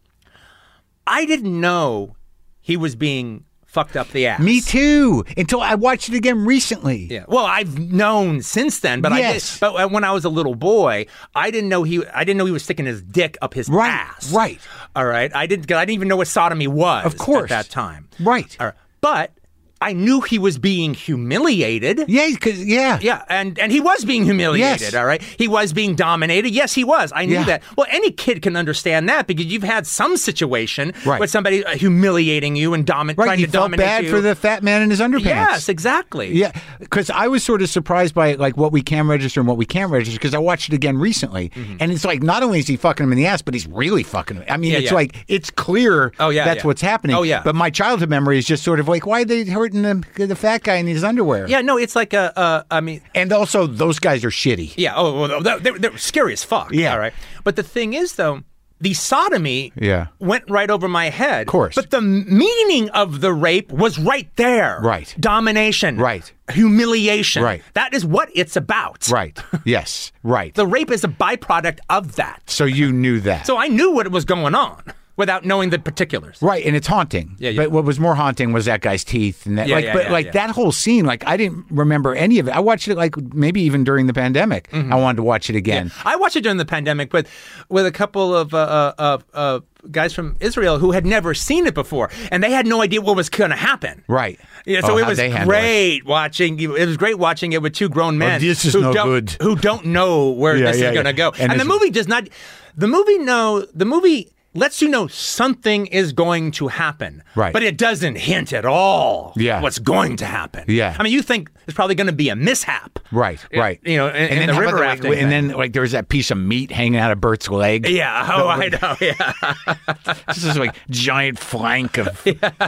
I didn't know he was being fucked up the ass. Me too. Until I watched it again recently. Yeah. Well, I've known since then, but Yes. I did, but when I was a little boy, I didn't know he I didn't know he was sticking his dick up his Right, ass. right. All right. I didn't I didn't even know what sodomy was Of course. at that time. Right. All right. But I knew he was being humiliated. Yeah, because yeah, Yeah, and, and he was being humiliated, Yes. all right? He was being dominated. Yes, he was. I knew Yeah. that. Well, any kid can understand that because you've had some situation Right. with somebody uh, humiliating you and domi- right. trying You to felt dominate bad you. for the fat man in his underpants. Yes, exactly. Yeah, because I was sort of surprised by like what we can register and what we can't register because I watched it again recently, and it's like not only is he fucking him in the ass, but he's really fucking him. I mean, Yeah, it's yeah. like it's clear. Oh, yeah, that's yeah. what's happening. Oh, yeah. But my childhood memory is just sort of like, why are they hurting the the fat guy in his underwear? Yeah, no, it's like a, uh, I mean, And also, those guys are shitty. yeah, oh, well, they're, they're, they're scary as fuck. Yeah. All right. But the thing is, though, the sodomy yeah. went right over my head. Of course. But the meaning of the rape was right there. Right. Domination. Right. Humiliation. Right. That is what it's about. Right. Yes. Right. The rape is a byproduct of that. So you knew that. So I knew what was going on without knowing the particulars. Right, and it's haunting. Yeah, yeah. But what was more haunting was that guy's teeth and that. Yeah, like, yeah, but yeah, like yeah. that whole scene, like I didn't remember any of it. I watched it like maybe even during the pandemic. Mm-hmm. I wanted to watch it again. Yeah. I watched it during the pandemic with with a couple of uh, uh, uh, guys from Israel who had never seen it before, and they had no idea what was going to happen. Right. Yeah, so oh, it was great it? watching. It was great watching it with two grown men. Oh, this is who no don't, good. Who don't know where yeah, this yeah, is going to yeah. go. And, And the movie does not. The movie know. The movie lets you know something is going to happen. Right. But it doesn't hint at all. Yeah. What's going to happen. Yeah. I mean, you think there's probably going to be a mishap. Right. Right. You know, in, and in then the how about river the, rafting. like, and thing. then like there was that piece of meat hanging out of Bert's leg. Yeah. Oh, I know. Yeah. This is like giant flank of,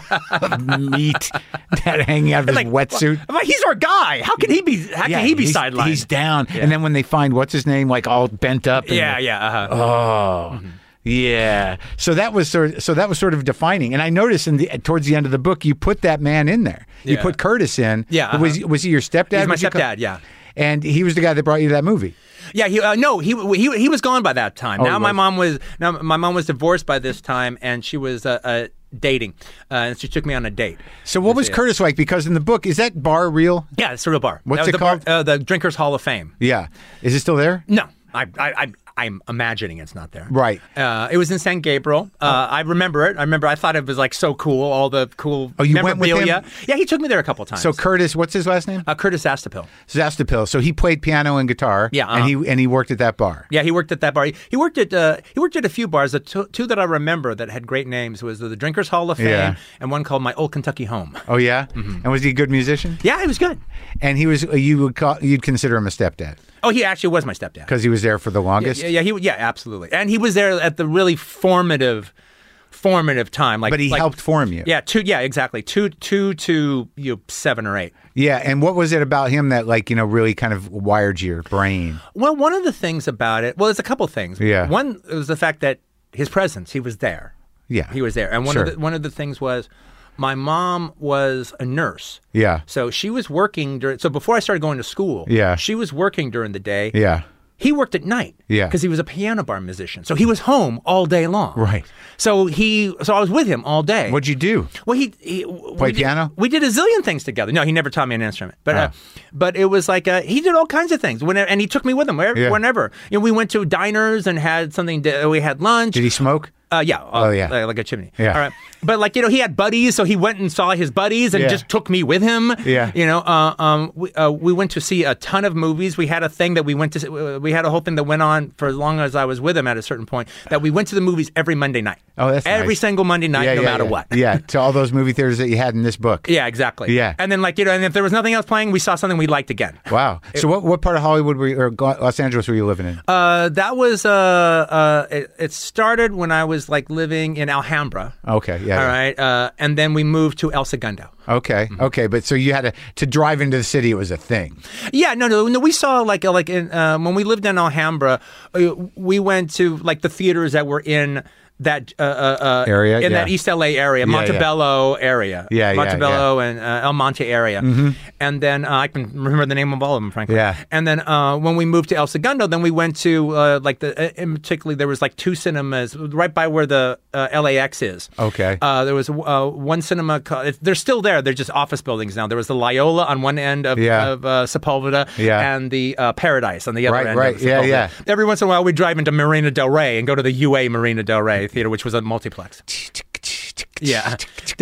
of meat that hanging out of his like, wetsuit. I'm like, he's our guy. How can he be? How Yeah, can he be he's, sidelined? He's down. And then when they find what's his name, like all bent up. And Yeah. Yeah. Uh-huh. Oh. Mm-hmm. Yeah. So that was sort of, so that was sort of defining. And I noticed in the towards the end of the book you put that man in there. You Yeah. put Curtis in. Yeah, uh-huh. Was was he your stepdad? He's my Would you call- stepdad. Yeah. And he was the guy that brought you to that movie. Yeah, he uh, no, he he he was gone by that time. Oh, now he my was? mom was now my mom was divorced by this time, and she was uh, uh, dating, uh, and she took me on a date. So what was it. Curtis like? Because in the book, is that bar real? Yeah, it's a real bar. What's That was it the bar- called? uh, the Drinkers Hall of Fame. Yeah. Is it still there? No, I I. I I'm imagining it's not there. Right. Uh, it was in San Gabriel. Uh, I remember it. I remember I thought it was like so cool, all the cool Oh, you went with memorabilia. him? Yeah, he took me there a couple times. So Curtis, what's his last name? uh, Curtis Astapil. Zastapil. So he played piano and guitar. Yeah, uh-huh. And he and he worked at that bar. Yeah, he worked at that bar. He, he worked at uh, he worked at a few bars. The two, two that I remember that had great names was the, the Drinkers Hall of Fame Yeah. and one called My Old Kentucky Home. Oh yeah. Mm-hmm. And was he a good musician? Yeah, he was good. And he was. You would call. You'd consider him a stepdad Oh, he actually was my stepdad. because he was there for the longest. Yeah, yeah, he, yeah, absolutely. And he was there at the really formative, formative time. Like, But he like, helped form you. Yeah, two. Yeah, exactly. Two, two to you know, seven or eight. Yeah. And what was it about him that like you know really kind of wired your brain? Well, one of the things about it. Well, there's a couple things. Yeah. One was the fact that his presence. He was there. Yeah. He was there. And one Sure. of the, one of the things was, my mom was a nurse. Yeah. So she was working during. So before I started going to school, Yeah. she was working during the day. Yeah. He worked at night. Yeah. Because he was a piano bar musician. So he was home all day long. Right. So he. So I was with him all day. What'd you do? Well, he, he Play we did- piano? we did a zillion things together. No, he never taught me an instrument, but uh, Ah. but it was like uh, he did all kinds of things. Whenever, and he took me with him wherever, Yeah. whenever. You know, we went to diners and had something. To, we had lunch. Did he smoke? Uh, yeah. Uh, Oh, yeah. Like, like a chimney. Yeah. All right. But like, you know, he had buddies, so he went and saw his buddies and Yeah. just took me with him. Yeah. You know, uh, um, we, uh, we went to see a ton of movies. We had a thing that we went to, we had a whole thing that went on for as long as I was with him at a certain point, that we went to the movies every Monday night. Oh, that's Every nice. single Monday night, Yeah, no yeah, matter yeah. what. Yeah. To all those movie theaters that you had in this book. Yeah, exactly. Yeah. And then, like, you know, and if there was nothing else playing, we saw something we liked again. Wow. So what what part of Hollywood were you, or Los Angeles were you living in? Uh, that was, uh, uh, it, it started when I was, like, living in Alhambra. Okay. Yeah. All yeah. right. Uh, and then we moved to El Segundo. Okay. Okay. But so you had to to drive into the city. It was a thing. Yeah, no, no, no. We saw like uh, like in, um, when we lived in Alhambra, uh, we went to like the theaters that were in that uh, uh, uh, Area, in yeah. that East L A area, Yeah, Montebello area, Yeah, yeah, Montebello and uh, El Monte area, mm-hmm. and then uh, I can remember the name of all of them, frankly. Yeah. And then uh, when we moved to El Segundo, then we went to uh, like the uh, in particularly there was like two cinemas right by where the uh, L A X is. Okay. Uh, there was uh, one cinema. Called, it's, they're still there. They're just office buildings now. There was the Loyola on one end of, Yeah. of uh, Sepulveda, Yeah. and the uh, Paradise on the other Right, end. right. Of Yeah, Sepulveda. yeah. Every once in a while, we'd drive into Marina Del Rey and go to the U A Marina Del Rey theater, which was a multiplex. Yeah.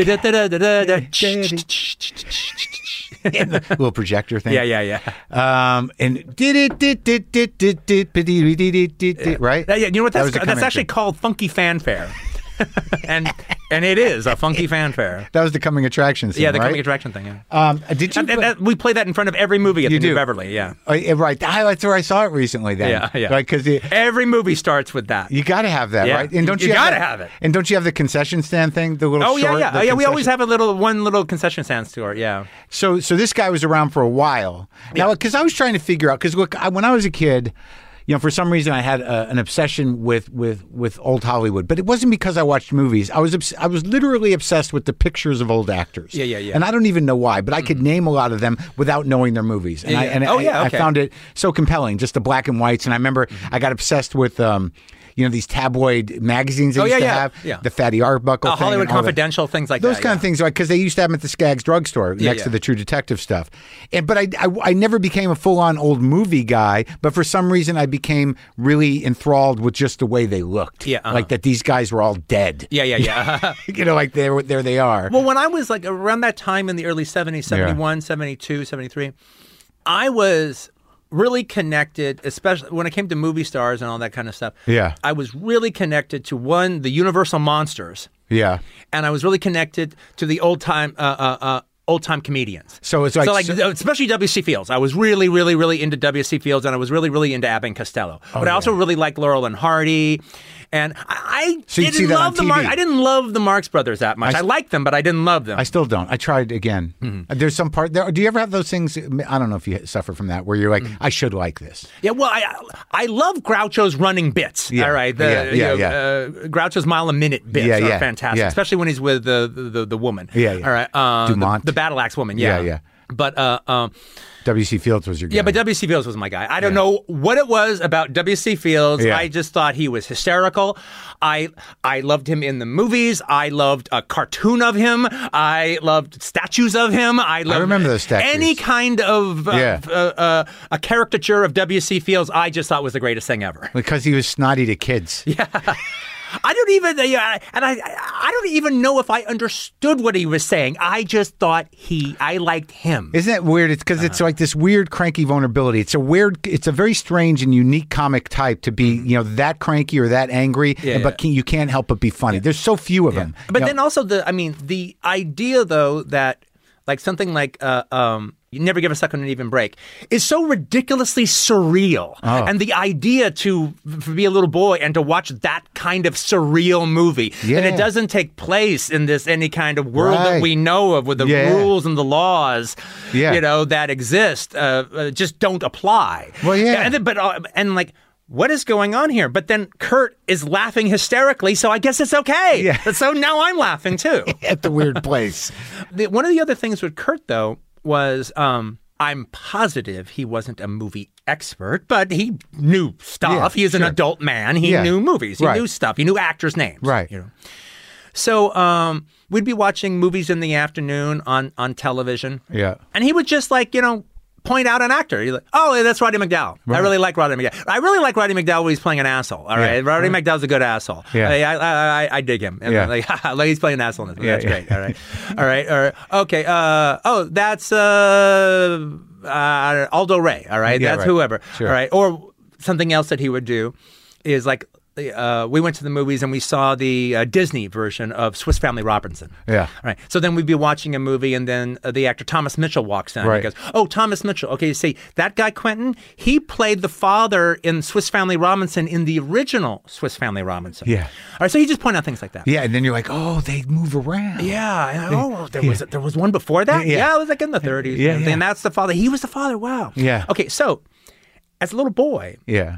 Little projector thing. Yeah, yeah, yeah. Um, and did it did did did did did did did right? Yeah, you know what? That That's was the that's coming actually attraction. called funky fanfare, and and it is a funky fanfare. That was the coming attraction scene, Yeah, the right? coming attraction thing. Yeah. Um, did you? And, and that, we play that in front of every movie at You the New do. Beverly. Yeah. Oh, yeah, right. Ah, that's where I saw it recently. Then, Yeah, yeah. Right, because Every movie starts with that. you got to have that, Yeah. right? And don't You you, gotta that- have it. And don't you have the concession stand thing? The little Oh yeah, short, yeah, the oh, yeah. We always concession- have a little one little concession stand store. Yeah. So, so this guy was around for a while. Now, because I was trying to figure out, because look, I, when I was a kid, you know, for some reason I had a, an obsession with, with, with old Hollywood, but it wasn't because I watched movies. I was obs- I was literally obsessed with the pictures of old actors. Yeah, yeah, yeah. And I don't even know why, but I could mm-hmm. name a lot of them without knowing their movies. And yeah, I yeah. and oh, I, yeah, I, okay. I found it so compelling, just the black and whites. And I remember mm-hmm. I got obsessed with. Um, You know, these tabloid magazines they oh, used yeah, to yeah. have, yeah. the Fatty Arbuckle uh, thing. Hollywood Confidential, things like Those that. kind yeah. of things, because they used to have them at the Skaggs drugstore yeah, next yeah. to the True Detective stuff. And But I, I, I never became a full-on old movie guy, but for some reason I became really enthralled with just the way they looked. Yeah, uh-huh. Like that these guys were all dead. Yeah, yeah, yeah. You know, like they were, there they are. Well, when I was like around that time in the early seventies, seventy-one, yeah. seventy-two, seventy-three, I was... really connected, especially when it came to movie stars and all that kind of stuff. Yeah. I was really connected to, one, the Universal Monsters. Yeah. And I was really connected to the old time uh, uh, uh, old time comedians. So it's like, so like so, especially W C Fields. I was really, really, really into W C Fields, and I was really, really into Abbott and Costello. Oh, but I yeah. also really liked Laurel and Hardy. And I, I so didn't love the Marx. I didn't love the Marx Brothers that much. I, I liked them, but I didn't love them. I still don't. I tried again. Mm-hmm. There's some part there. Do you ever have those things? I don't know if you suffer from that, where you're like, mm-hmm. I should like this. Yeah. Well, I I love Groucho's running bits. Yeah. All right. The, yeah. Yeah. You know, yeah. Uh, Groucho's mile a minute bits yeah, are yeah, fantastic, yeah. especially when he's with the the, the, the woman. Yeah, yeah. All right. Uh, Dumont. The, the battle axe woman. Yeah. Yeah. Yeah. But. Uh, um, W C Fields was your guy. Yeah, but W C Fields was my guy. I don't yeah. know what it was about W C Fields. Yeah. I just thought he was hysterical. I I loved him in the movies. I loved a cartoon of him. I loved statues of him. I loved I remember those statues. Any kind of uh, yeah. uh, uh, a caricature of W C Fields, I just thought was the greatest thing ever. Because he was snotty to kids. Yeah. I don't even, uh, and I, I don't even know if I understood what he was saying. I just thought he, I liked him. Isn't that weird? It's because uh-huh. it's like this weird cranky vulnerability. It's a weird, it's a very strange and unique comic type to be, you know, that cranky or that angry, yeah, but can, you can't help but be funny. Yeah. There's so few of yeah. them. But you then know? also the, I mean, the idea though that like something like, uh, um, You Never Give a Second an Even Break is so ridiculously surreal. Oh. And the idea to, to be a little boy and to watch that kind of surreal movie. Yeah. And it doesn't take place in this any kind of world right. that we know of with the yeah. rules and the laws, yeah. you know, that exist, uh, uh, just don't apply. Well, yeah. And then, but, uh, and like, what is going on here? But then Kurt is laughing hysterically, so I guess it's okay. Yeah. So now I'm laughing too. At the weird place. the, one of the other things with Kurt, though, was um, I'm positive he wasn't a movie expert, but he knew stuff. Yeah, he is sure. an adult man. He yeah. knew movies. He right. knew stuff. He knew actors' names. Right. You know. So um, we'd be watching movies in the afternoon on, on television. Yeah. And he would just like, you know, point out an actor. He's like, oh, that's Roddy McDowall. Right. I really like Roddy McDowall. I really like Roddy McDowall when he's playing an asshole. All right, Yeah. Roddy right. McDowall's a good asshole. Yeah. I, I, I, I dig him. And Yeah. like, like he's playing an asshole in this movie. Yeah, That's yeah. great. All right, all right, all right. Okay. Uh, oh, that's uh, uh, Aldo Ray. All right, Yeah, that's right. whoever. Sure. All right, or something else that he would do is like. Uh, we went to the movies and we saw the uh, Disney version of Swiss Family Robinson. Yeah. All right. So then we'd be watching a movie and then uh, the actor Thomas Mitchell walks in Right. and he goes, oh, Thomas Mitchell. Okay, you see, that guy Quentin, he played the father in Swiss Family Robinson in the original Swiss Family Robinson. Yeah. All right, so he just pointed out things like that. Yeah, and then you're like, oh, they move around. Yeah. And, oh, there was there was one before that? Yeah. Yeah, it was like in the thirties. Yeah, and, yeah. and that's the father. He was the father. Wow. Yeah. Okay, so as a little boy, Yeah.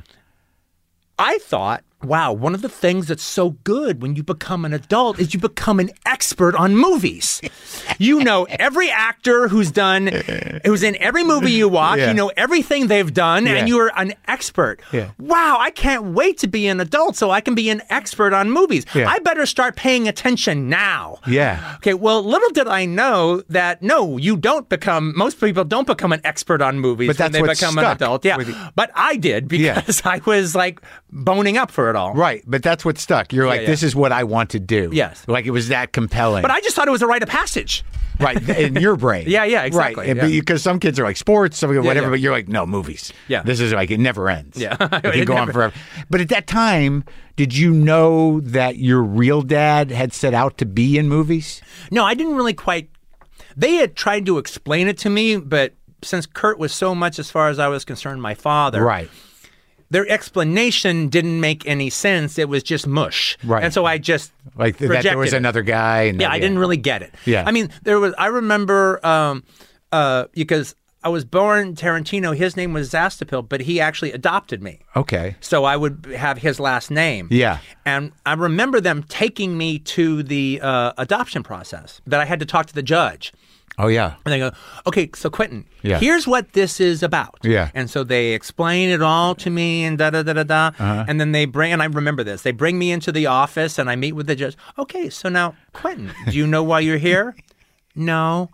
I thought, wow, one of the things that's so good when you become an adult is you become an expert on movies. You know every actor who's done, who's in every movie you watch. Yeah. You know everything they've done, Yeah. and you're an expert. Yeah. Wow, I can't wait to be an adult so I can be an expert on movies. Yeah. I better start paying attention now. Yeah. Okay, well, little did I know that, no, you don't become, most people don't become an expert on movies But when that's they what become an stuck adult. Yeah, with you. but I did because I was like boning up for it all. Right, but that's what stuck. You're like, yeah. this is what I want to do. Yes. Like it was that compelling. But I just thought it was a rite of passage. Right, in your brain. Yeah, yeah, exactly. Right, Yeah. because some kids are like sports, some whatever, yeah. but you're like, no, movies. Yeah. This is like, it never ends. Yeah. It can It go on never- forever. But at that time, did you know that your real dad had set out to be in movies? No, I didn't really quite. They had tried to explain it to me, but since Kurt was so much, as far as I was concerned, my father. Right. Their explanation didn't make any sense. It was just mush. Right. And so I just Like that there was rejected it. another guy. And Yeah, I didn't really get it. Yeah. I mean, there was. I remember um, uh, because I was born Tarantino. His name was Zastapil, but he actually adopted me. Okay. So I would have his last name. Yeah. And I remember them taking me to the uh, adoption process, that I had to talk to the judge. Oh, yeah. And they go, okay, so Quentin, yeah. here's what this is about. Yeah. And so they explain it all to me and da-da-da-da-da. Uh-huh. And then they bring, and I remember this, they bring me into the office and I meet with the judge. Okay, so now, Quentin, do you know why you're here? No.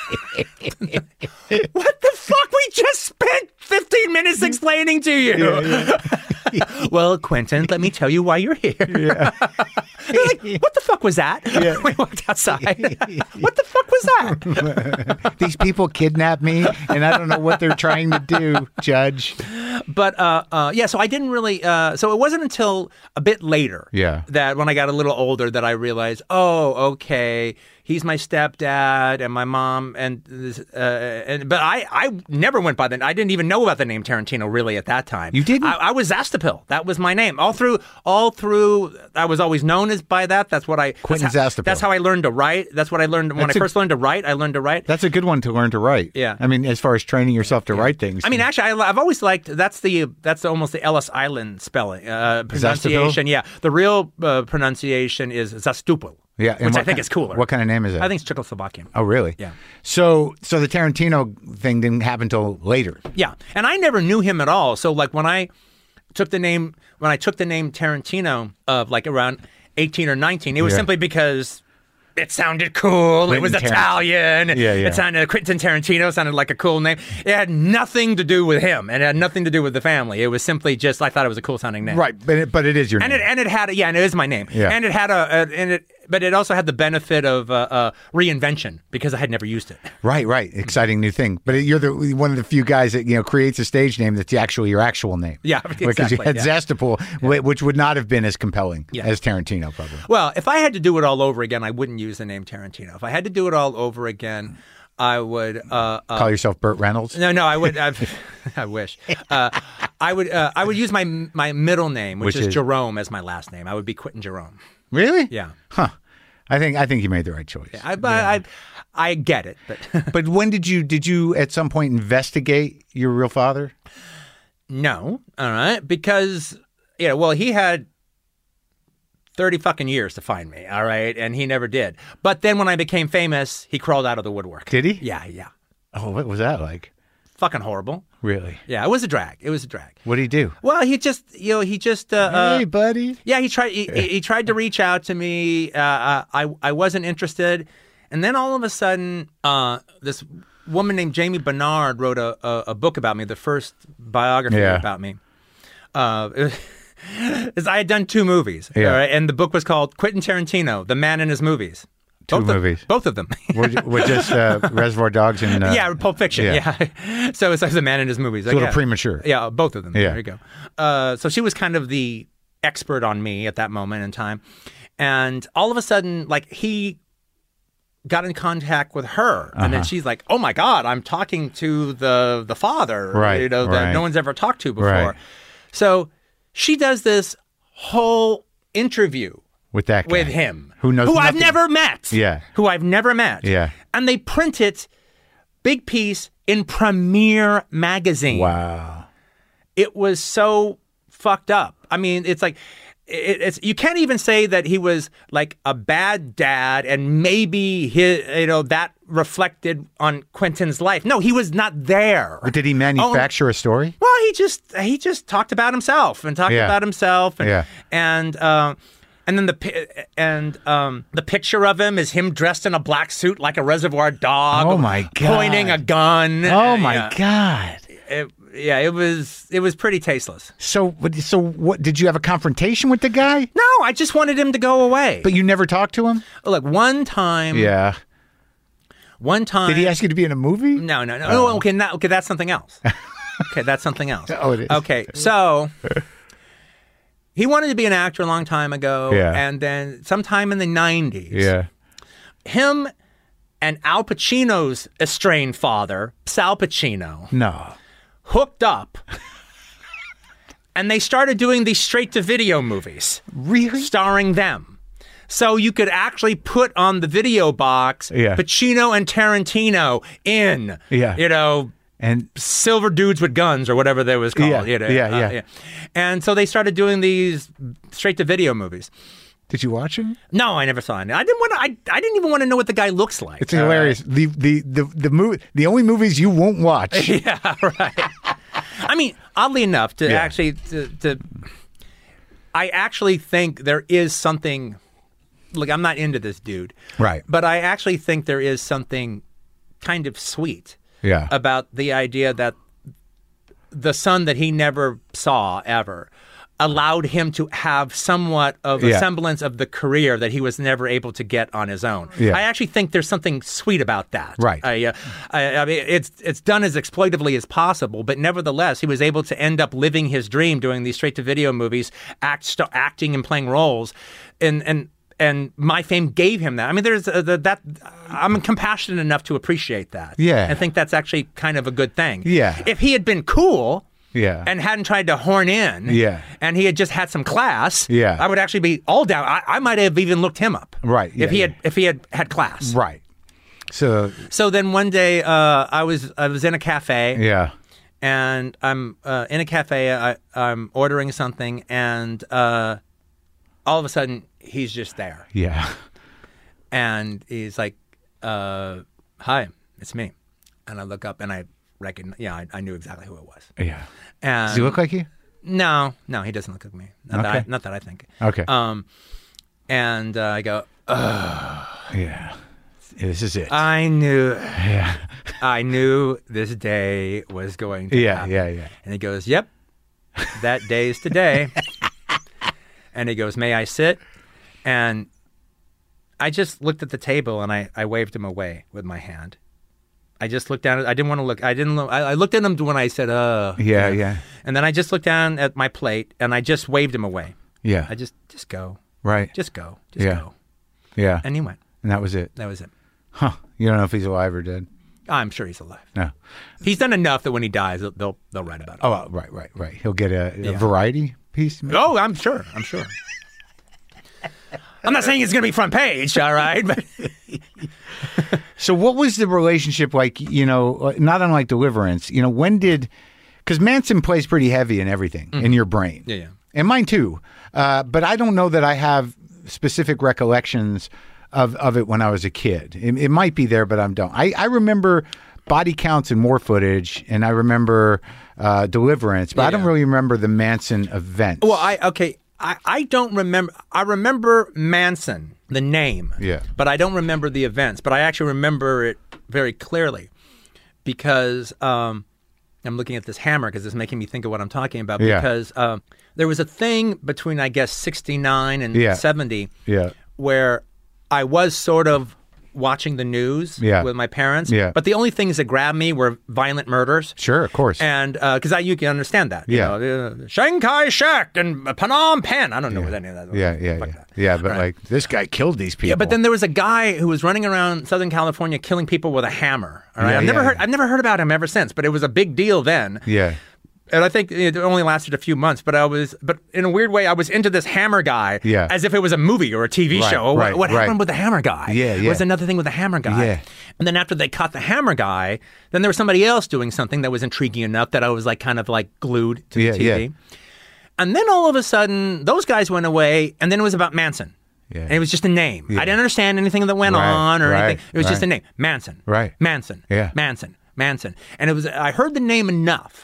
What the fuck? We just spent fifteen minutes explaining to you. Yeah, yeah. Well, Quentin, let me tell you why you're here. Yeah. You're like, what the fuck was that? Yeah. We walked outside. What the fuck was that? These people kidnapped me, and I don't know what they're trying to do, Judge. But, uh, uh, yeah, so I didn't really, uh, so it wasn't until a bit later yeah. that when I got a little older that I realized, oh, okay, he's my stepdad and my mom, and, uh, and but I, I never went by the, I didn't even know about the name Tarantino really at that time. You didn't? I, I was Zastapil. That was my name. All through, all through, I was always known as by that. That's what I, Quentin that's how, Zastapil. That's how I learned to write. That's what I learned when that's I a, first learned to write. I learned to write. That's a good one to learn to write. Yeah. I mean, as far as training yourself to yeah. write things. I mean, actually, I, I've always liked, that's the, that's almost the Ellis Island spelling, uh, pronunciation. Zastapil? Yeah. The real uh, pronunciation is Zastupil. Yeah, which I think kind, is cooler. What kind of name is it? I think it's Czechoslovakian. Oh, really? Yeah. So, so the Tarantino thing didn't happen until later. Yeah, and I never knew him at all. So, like when I took the name, when I took the name Tarantino of like around eighteen or nineteen, it was yeah. simply because it sounded cool. Quentin it was Italian. Tar- yeah, yeah. It sounded Quentin Tarantino sounded like a cool name. It had nothing to do with him, and it had nothing to do with the family. It was simply just I thought it was a cool sounding name. Right, but it, but it is your and name. It, and it had a, yeah, and it is my name. Yeah. And it had a, a and it. But it also had the benefit of uh, uh, reinvention because I had never used it. Right, right. Exciting new thing. But you're the one of the few guys that you know creates a stage name that's actually your actual name. Yeah, exactly. Because you had yeah. Zastapil, yeah. which would not have been as compelling yeah. as Tarantino, probably. Well, if I had to do it all over again, I wouldn't use the name Tarantino. If I had to do it all over again, I would uh, uh, call yourself Burt Reynolds. No, no, I would. I've, I wish. Uh, I would. Uh, I would use my my middle name, which, which is, is Jerome, as my last name. I would be Quentin Jerome. Really? Yeah. Huh. I think I think you made the right choice. Yeah, I, yeah. I, I I get it, but but when did you did you at some point investigate your real father? No, all right, because yeah, well, he had thirty fucking years to find me, all right, and he never did. But then when I became famous, he crawled out of the woodwork. Did he? Yeah, yeah. Oh, what was that like? Fucking horrible. Really? Yeah, it was a drag. It was a drag. What did he do? Well, he just, you know, he just. Uh, hey, uh, buddy. Yeah, he tried. He, he tried to reach out to me. Uh, uh, I I wasn't interested, and then all of a sudden, uh, this woman named Jamie Bernard wrote a, a, a book about me, the first biography yeah. about me. Uh, is I had done two movies, yeah. right? And the book was called Quentin Tarantino, The Man in His Movies. Two both movies. Of, both of them. We're just uh, Reservoir Dogs and... Uh, yeah, Pulp Fiction, yeah. yeah. so it's like The Man in His Movies. It's a little yeah. premature. Yeah, both of them. Yeah. There you go. Uh, so she was kind of the expert on me at that moment in time. And all of a sudden, like, he got in contact with her. And uh-huh. then she's like, oh, my God, I'm talking to the the father, right, you know, that right. no one's ever talked to before. Right. So she does this whole interview with that guy. With him. Who knows Who nothing. I've never met. Yeah. Who I've never met. Yeah. And they print it, big piece, in Premiere Magazine. Wow. It was so fucked up. I mean, it's like, it, it's you can't even say that he was like a bad dad and maybe his, you know, that reflected on Quentin's life. No, he was not there. But did he manufacture oh, a story? Well, he just, he just talked about himself and talked yeah. about himself. And, yeah. And, uh, And then the and um, the picture of him is him dressed in a black suit like a Reservoir Dog. Oh my God! Pointing a gun. Oh my yeah. God! It, yeah, it was it was pretty tasteless. So, so what? Did you have a confrontation with the guy? No, I just wanted him to go away. But you never talked to him? Look, one time. Yeah. One time. Did he ask you to be in a movie? No, no, no. Oh. Oh, okay, now, okay, that's something else. Okay, that's something else. Oh, it is. Okay, so. He wanted to be an actor a long time ago, yeah. and then sometime in the nineties, yeah. him and Al Pacino's estranged father, Sal Pacino, no. hooked up, and they started doing these straight-to-video movies. Really? Starring them. So you could actually put on the video box yeah. Pacino and Tarantino in, yeah. you know, And silver dudes with guns or whatever that was called. Yeah, you know, yeah, uh, yeah, yeah. And so they started doing these straight-to-video movies. Did you watch him? No, I never saw it. I didn't want to. I, I didn't even want to know what the guy looks like. It's hilarious. Right. The the the the movie, the only movies you won't watch. Yeah, right. I mean, oddly enough, to yeah. actually to, to, I actually think there is something. Look, I'm not into this dude, right? But I actually think there is something kind of sweet, yeah, about the idea that the son that he never saw ever allowed him to have somewhat of a yeah. semblance of the career that he was never able to get on his own. Yeah. I actually think there's something sweet about that. Right. I, uh, I, I mean, it's it's done as exploitively as possible, but nevertheless, he was able to end up living his dream, doing these straight-to-video movies, act, st- acting and playing roles, and and. And My Fame gave him that. I mean, there's uh, the, that. I'm compassionate enough to appreciate that. Yeah. And think that's actually kind of a good thing. Yeah. If he had been cool, yeah, and hadn't tried to horn in, yeah, and he had just had some class, yeah, I would actually be all down. I, I might have even looked him up, right? Yeah, if he yeah. had if he had had class, right? So, so then one day uh, I was I was in a cafe, yeah, and I'm uh, in a cafe. I, I'm ordering something, and uh, all of a sudden he's just there, yeah, and he's like, uh, "Hi, it's me," and I look up and I. Recognize, yeah, I, I knew exactly who it was. Yeah. And does he look like you? No, no, he doesn't look like me. Not, okay. that, I, not that I think. Okay. Um, and uh, I go, ugh. Yeah. This is it. I knew. Yeah. I knew this day was going to yeah, happen. Yeah, yeah, yeah. And he goes, yep, that day is today. And he goes, may I sit? And I just looked at the table and I, I waved him away with my hand. I just looked down. At, I didn't want to look. I didn't. Look, I, I looked at him when I said, "Uh." Yeah, yeah. And then I just looked down at my plate and I just waved him away. Yeah. I just, just go. Right. Just go. Just yeah. go. Yeah. And he went. And that was it. That was it. Huh. You don't know if he's alive or dead. I'm sure he's alive. No. He's done enough that when he dies, they'll they'll, they'll write about it. Oh, right, right, right. He'll get a, a Yeah. variety piece. Maybe? Oh, I'm sure. I'm sure. I'm not saying it's going to be front page, all right? But so what was the relationship like, you know, not unlike Deliverance, you know, when did, because Manson plays pretty heavy in everything, mm-hmm. in your brain. Yeah, yeah. And mine too. Uh, but I don't know that I have specific recollections of, of it when I was a kid. It, it might be there, but I don't. I, I remember body counts and more footage, and I remember uh, Deliverance, but yeah, I don't yeah. really remember the Manson events. Well, I, okay. I, I don't remember. I remember Manson, the name, yeah, but I don't remember the events. But I actually remember it very clearly because um, I'm looking at this hammer because it's making me think of what I'm talking about. Yeah. Because um, there was a thing between, I guess, sixty-nine and yeah. seventy yeah. where I was sort of watching the news yeah. with my parents. Yeah. But the only things that grabbed me were violent murders. Sure, of course. And because uh, you can understand that. You yeah. know, uh, Chiang Kai-shek and Phnom Penh. I don't know yeah. what any of that was. Yeah, yeah, Fuck yeah. that. Yeah, but right. like this guy killed these people. Yeah, but then there was a guy who was running around Southern California killing people with a hammer. All right? Yeah, I've never yeah. heard I've never heard about him ever since, but it was a big deal then. Yeah. And I think it only lasted a few months, but I was, but in a weird way, I was into this hammer guy, yeah. as if it was a movie or a T V right, show. Right, what what right. happened with the hammer guy? Yeah, yeah. It was another thing with the hammer guy. Yeah. And then after they caught the hammer guy, then there was somebody else doing something that was intriguing enough that I was like kind of like glued to yeah, the T V. Yeah. And then all of a sudden, those guys went away, and then it was about Manson. Yeah. And it was just a name. Yeah. I didn't understand anything that went right, on or right, anything. It was right. just a name. Manson. Right. Manson. Yeah. Manson. Manson. And it was. I heard the name enough.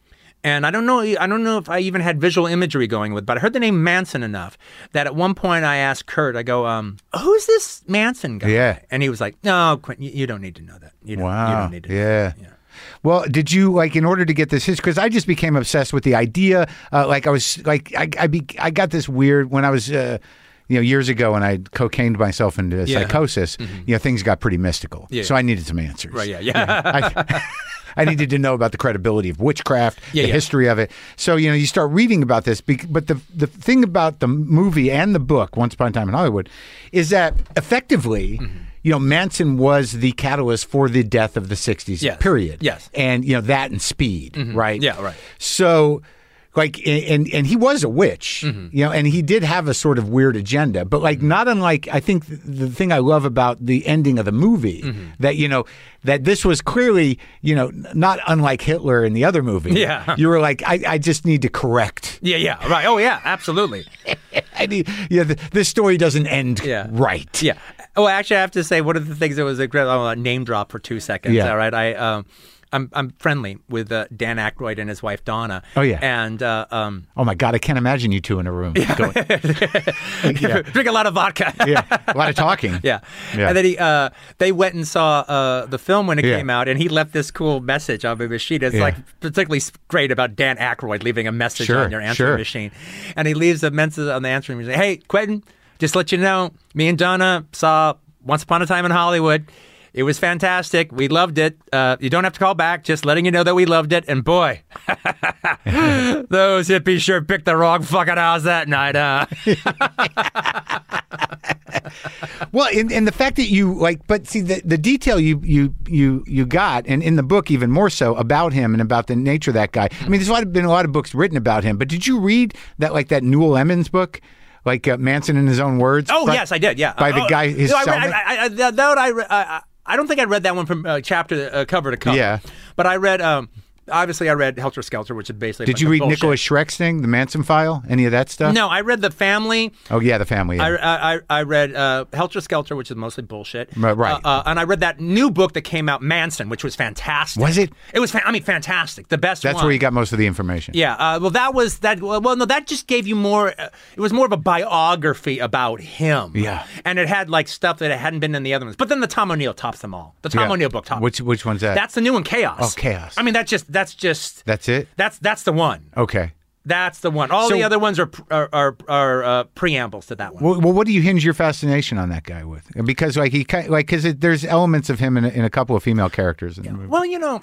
And I don't know I don't know if I even had visual imagery going with, but I heard the name Manson enough that at one point I asked Kurt, I go, um, who's this Manson guy? Yeah. And he was like, no, Quentin, you, you don't need to know that. You don't, wow. You don't need to yeah. know that. Yeah. Well, did you, like, in order to get this history, because I just became obsessed with the idea, uh, like I was, like, I I, be, I got this weird, when I was, uh, you know, years ago when I cocained myself into Yeah. psychosis, Mm-hmm. you know, things got pretty mystical. Yeah. So I needed some answers. Right, yeah, yeah. I, I needed to know about the credibility of witchcraft, Yeah, the yeah. history of it. So, you know, you start reading about this. bec- But the the thing about the movie and the book, Once Upon a Time in Hollywood, is that effectively, Mm-hmm. you know, Manson was the catalyst for the death of the sixties Yes. period. Yes. And, you know, that and Speed, right? Yeah, right. So like, and and he was a witch, mm-hmm. you know, and he did have a sort of weird agenda, but like not unlike, I think the thing I love about the ending of the movie, mm-hmm. that, you know, that this was clearly, you know, not unlike Hitler in the other movie. Yeah. You were like, I, I just need to correct. Yeah, yeah, right. Oh, yeah, absolutely. I need, yeah, the, this story doesn't end yeah. right. Yeah. Oh, actually, I have to say, one of the things that was a great uh, name drop for two seconds. Yeah. All right. I, um, I'm I'm friendly with uh, Dan Aykroyd and his wife Donna. Oh yeah, and uh, um, oh my God, I can't imagine you two in a room. Yeah. Going, yeah. Drink a lot of vodka. Yeah, a lot of talking. Yeah, yeah. And then he uh, they went and saw uh, the film when it yeah. came out, and he left this cool message on the machine. It's yeah. like particularly great about Dan Aykroyd leaving a message sure, on your answering sure. machine, and he leaves a message on the answering machine. Hey, Quentin, just let you know, me and Donna saw Once Upon a Time in Hollywood. It was fantastic. We loved it. Uh, you don't have to call back. Just letting you know that we loved it. And boy, those hippies sure picked the wrong fucking house that night, huh? Well, and, and the fact that you like, but see the, the detail you you you you got, and in the book even more so about him and about the nature of that guy. I mean, there's a lot of, been a lot of books written about him, but did you read that like that Newell Emmons book? Like uh, Manson in his own words? Oh, by, yes, I did, yeah. By the oh, guy, his no, I, cellmate? I, I, I, that, that I, I, I don't think I read that one from uh, chapter uh, cover to cover. Yeah. But I read, um, obviously I read Helter Skelter, which is basically Did you read Nicholas Schreck's thing, the Manson file? Any of that stuff? No, I read The Family. Oh, yeah, The Family. Yeah. I, I, I read uh, Helter Skelter, which is mostly bullshit. Right. right. Uh, uh, and I read that new book that came out, Manson, which was fantastic. Was it? It was, fa- I mean, fantastic. The best That's one. where you got most of the information. Yeah. Uh, well, that was, that. well, no, that just gave you more, uh, it was more of a biography about him. Yeah. And it had like stuff that it hadn't been in the other ones. But then the Tom O'Neill tops them all. The Tom Yeah. O'Neill book tops. Which, which one's that? That's the new one, Chaos. Oh, Chaos. I mean, that's just, that's just. That's it? That's that's the one. Okay. That's the one. All So- the other ones are are are, are uh, preambles to that one. Well, well, what do you hinge your fascination on that guy with? Because like he ki- like because there's elements of him in a, in a couple of female characters in the movie. Well, you know,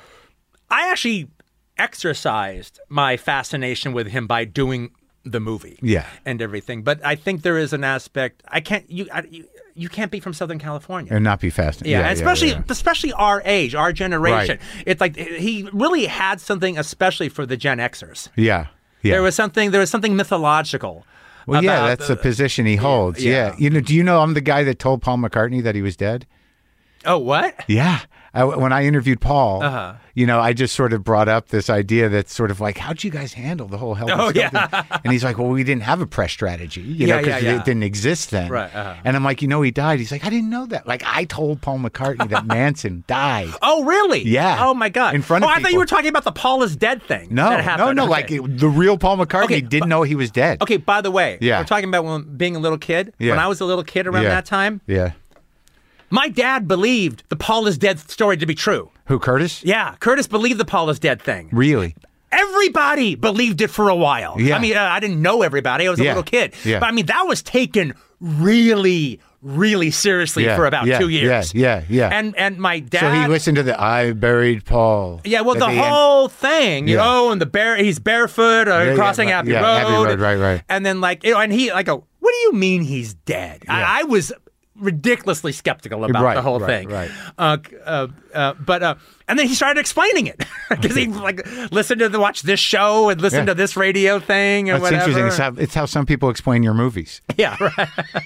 I actually exercised my fascination with him by doing the movie, Yeah. and everything. But I think there is an aspect I can't you I, you, you can't be from Southern California. And not be fascinated. Yeah, Yeah, especially yeah, yeah. especially our age, our generation. Right. It's like he really had something, especially for the Gen Xers. Yeah. Yeah. There was something. There was something mythological. Well, yeah, about that's the, the position he holds. Yeah. yeah. You know, do you know I'm the guy that told Paul McCartney that he was dead? Oh, what? Yeah. I, when I interviewed Paul, Uh-huh. you know, I just sort of brought up this idea that's sort of like, how'd you guys handle the whole health Oh, and yeah. thing? And he's like, well, we didn't have a press strategy, you Yeah, know, because yeah, yeah. it didn't exist then. Right, uh-huh. And I'm like, you know, he died. He's like, I didn't know that. Like, I told Paul McCartney that Manson died. Oh, really? Yeah. Oh, my God. In front oh, of I thought you people. were talking about the Paul is dead thing. No, that no, happened. no. Okay. Like it, the real Paul McCartney Okay, didn't but- know he was dead. Okay, by the way, Yeah. we're talking about when being a little kid. Yeah. When I was a little kid around Yeah. that time, Yeah. my dad believed the Paul is dead story to be true. Who, Curtis? Yeah, Curtis believed the Paul is dead thing. Really? Everybody believed it for a while. Yeah. I mean, uh, I didn't know everybody. I was a Yeah. little kid. Yeah. But I mean, that was taken really, really seriously Yeah. for about yeah. two years. Yeah. Yeah. Yeah. And and my dad. So he listened to the "I Buried Paul." Yeah, well, at the end. whole thing, you Yeah. know, and the bear, he's barefoot, uh, yeah, crossing right, Abbey yeah, Road. Abbey Road, right, right. And then, like, you know, and he, like, go, what do you mean he's dead? Yeah. I, I was ridiculously skeptical about Right, the whole right, thing. right. Uh, uh, uh, but, uh, and then he started explaining it because he, like, listened to the, watch this show and listened Yeah. to this radio thing and That's whatever. interesting. It's how, it's how some people explain your movies. Yeah, right.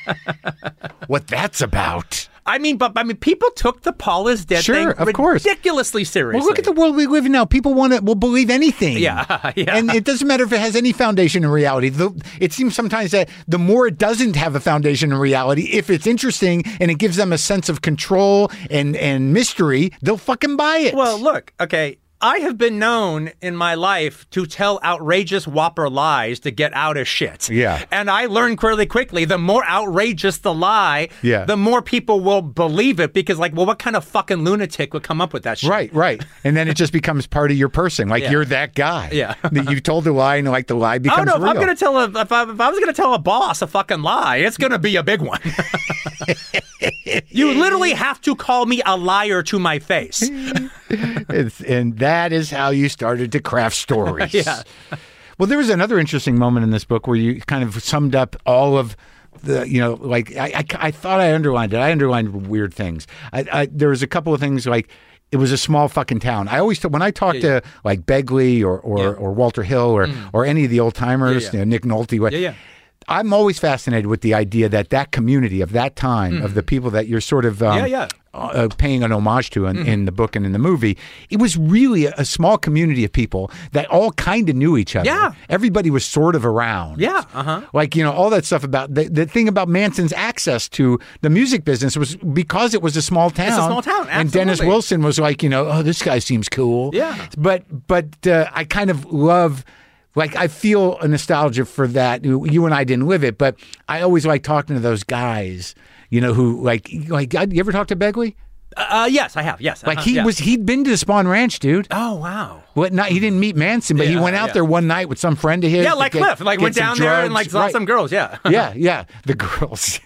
What that's about. I mean, but I mean, people took the Paul is dead Sure, thing of course. ridiculously seriously. Well, look at the world we live in now. People want to will believe anything. Yeah, yeah. And it doesn't matter if it has any foundation in reality. The, it seems sometimes that the more it doesn't have a foundation in reality, if it's interesting and it gives them a sense of control and, and mystery, they'll fucking buy it. Well, look, okay. I have been known in my life to tell outrageous whopper lies to get out of shit. Yeah. And I learned really quickly, the more outrageous the lie, Yeah. the more people will believe it because, like, well, what kind of fucking lunatic would come up with that shit? Right, right. And then it just becomes part of your person. Like Yeah. you're that guy. Yeah. That you told a lie and like the lie Oh, becomes no, if real. I'm going to tell a, if I, if I was going to tell a boss a fucking lie, it's going to be a big one. You literally have to call me a liar to my face. It's, and that is how you started to craft stories. Yeah. Well, there was another interesting moment in this book where you kind of summed up all of the, you know, like I, I, I thought I underlined it. I underlined weird things. I, I, there was a couple of things like it was a small fucking town. I always, when I talk yeah, yeah. to like Begley or or, yeah. or Walter Hill or mm. or any of the old timers, yeah, yeah. You know, Nick Nolte, yeah, yeah. I'm always fascinated with the idea that that community of that time, mm. of the people that you're sort of um, yeah, yeah. Uh, paying an homage to in, mm. in the book and in the movie, it was really a, a small community of people that all kind of knew each other. Yeah. Everybody was sort of around. Yeah. Uh-huh. Like, you know, all that stuff about, the, the thing about Manson's access to the music business was because it was a small town. It's a small town, absolutely. And Dennis Wilson was like, you know, oh, this guy seems cool. Yeah. But, but uh, I kind of love... Like, I feel a nostalgia for that. You and I didn't live it, but I always like talking to those guys, you know, who, like, like you ever talk to Begley? Uh, yes, I have, yes. Like, uh-huh, he yeah. was, he'd been to the Spawn Ranch, dude. Oh, wow. Well, not, he didn't meet Manson, but yeah, he went out yeah. there one night with some friend of his. Yeah, like get, Cliff. Like, went down there and, like, saw right. some girls, yeah. yeah, yeah. The girls.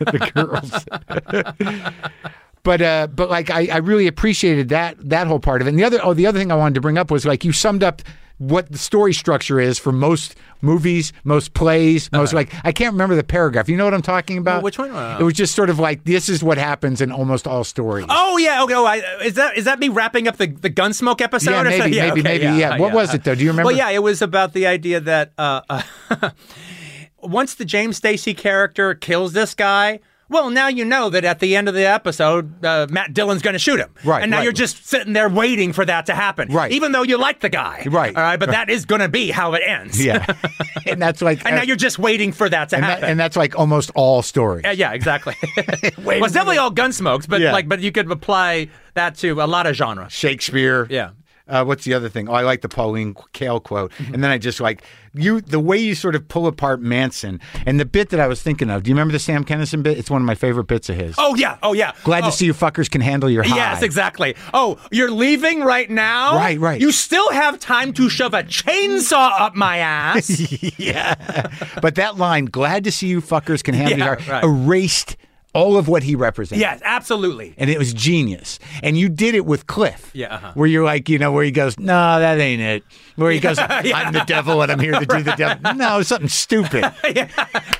The girls. But uh, but like I, I really appreciated that that whole part of it. And the other oh the other thing I wanted to bring up was like you summed up what the story structure is for most movies, most plays, most uh-huh. like I can't remember the paragraph. You know what I'm talking about? Well, which one? Uh, it was just sort of like this is what happens in almost all stories. Oh yeah, okay. Oh, I, is that is that me wrapping up the, the Gunsmoke episode? Yeah, or maybe, something? yeah, maybe, okay, maybe, yeah. yeah. What yeah. was it though? Do you remember? Well, yeah, it was about the idea that uh, uh, once the James Stacey character kills this guy. Well, now you know that at the end of the episode, uh, Matt Dillon's going to shoot him. Right. And now right. you're just sitting there waiting for that to happen. Right. Even though you like the guy. Right. All right. But that is going to be how it ends. Yeah. And that's like. And uh, now you're just waiting for that to and happen. That, and that's like almost all stories. Uh, yeah, exactly. Well, it's definitely all Gunsmokes, but yeah. like, but you could apply that to a lot of genres. Shakespeare. Yeah. Uh, what's the other thing? Oh, I like the Pauline Kael quote. Mm-hmm. And then I just like you, the way you sort of pull apart Manson and the bit that I was thinking of. Do you remember the Sam Kinison bit? It's one of my favorite bits of his. Oh, yeah. Oh, yeah. Glad oh. to see you fuckers can handle your high. Yes, exactly. Oh, you're leaving right now? Right, right. You still have time to shove a chainsaw up my ass. Yeah. But that line, glad to see you fuckers can handle yeah, your high, right. erased all of what he represented. Yes, absolutely. And it was genius. And you did it with Cliff. Yeah. Uh-huh. Where you're like, you know, where he goes, no, that ain't it. Where he goes, yeah. I'm the devil and I'm here to do the devil. No, something stupid. Yeah.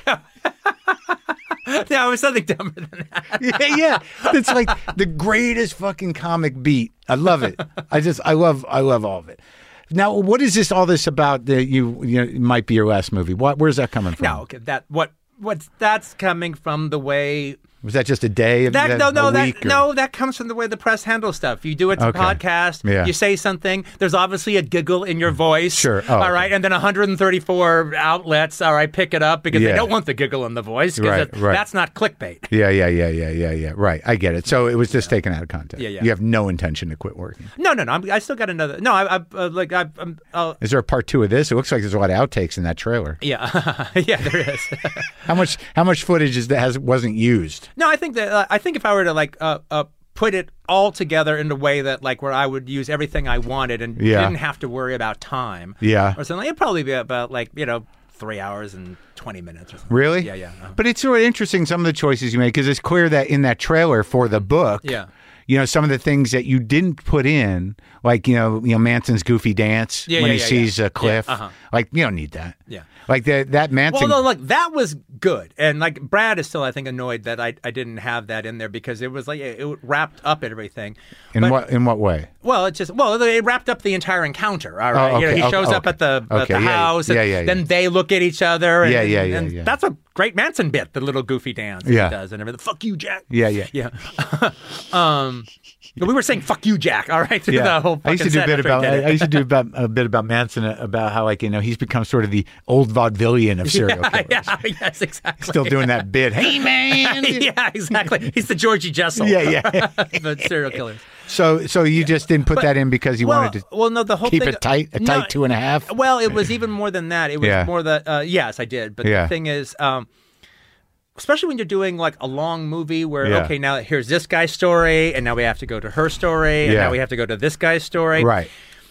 No, it was something dumber than that. yeah, yeah. It's like the greatest fucking comic beat. I love it. I just, I love, I love all of it. Now, what is this, all this about that you, you know, might be your last movie? What, where's that coming from? No, okay, that, what, What's that's coming from the way. Was that just a day? Of that, that, no, no, a that week, no. That comes from the way the press handles stuff. You do it to okay. podcast. Yeah. You say something. There's obviously a giggle in your voice. Sure. Oh, all okay. right, and then one hundred thirty-four outlets. All right, pick it up because yeah. they don't want the giggle in the voice because right, right. that's not clickbait. Yeah, yeah, yeah, yeah, yeah, yeah. Right. I get it. So it was just yeah. taken out of context. Yeah, yeah. You have no intention to quit working. No, no, no. I'm, I still got another. No, I, I uh, like I. I'm, uh, is there a part two of this? It looks like there's a lot of outtakes in that trailer. Yeah, yeah, there is. How much? How much footage is that has wasn't used? No, I think that uh, I think if I were to like uh, uh, put it all together in a way that like where I would use everything I wanted and yeah. didn't have to worry about time, yeah, or something, it'd probably be about like you know three hours and twenty minutes or something. Really? Yeah, yeah. Uh-huh. But it's sort of interesting some of the choices you make because it's clear that in that trailer for the book, yeah. you know, some of the things that you didn't put in, like, you know, you know Manson's goofy dance yeah, when yeah, he yeah, sees yeah. uh, Cliff. Yeah, uh-huh. Like, you don't need that. Yeah. Like, the, that Manson... Well, no, look, that was good. And, like, Brad is still, I think, annoyed that I, I didn't have that in there because it was, like, it, it wrapped up everything. In but, what in what way? Well, it just... Well, it wrapped up the entire encounter, all right? Oh, okay, you know, he shows okay, up at the, okay, at the yeah, house, yeah, and yeah, yeah. then they look at each other. And, yeah, yeah, yeah, and yeah. That's a great Manson bit, the little goofy dance yeah. he does and everything. Fuck you, Jack. Yeah, yeah. Yeah. um... We were saying "fuck you, Jack." All right, yeah. the whole I used to do a bit about. I, I used to do about a bit about Manson about how like you know he's become sort of the old vaudevillian of serial yeah, killers. Yeah, yes, exactly. Still doing that bit. Hey man. Yeah, exactly. He's the Georgie Jessel. Yeah, yeah. The serial killers. So, so you just didn't put but, that in because you well, wanted to well, no, the whole keep thing, it tight, a tight no, two and a half. Well, it was even more than that. It was yeah. more that. Uh, yes, I did. But yeah. the thing is. Um, Especially when you're doing like a long movie where, yeah. okay, now here's this guy's story, and now we have to go to her story, and yeah. now we have to go to this guy's story. Right.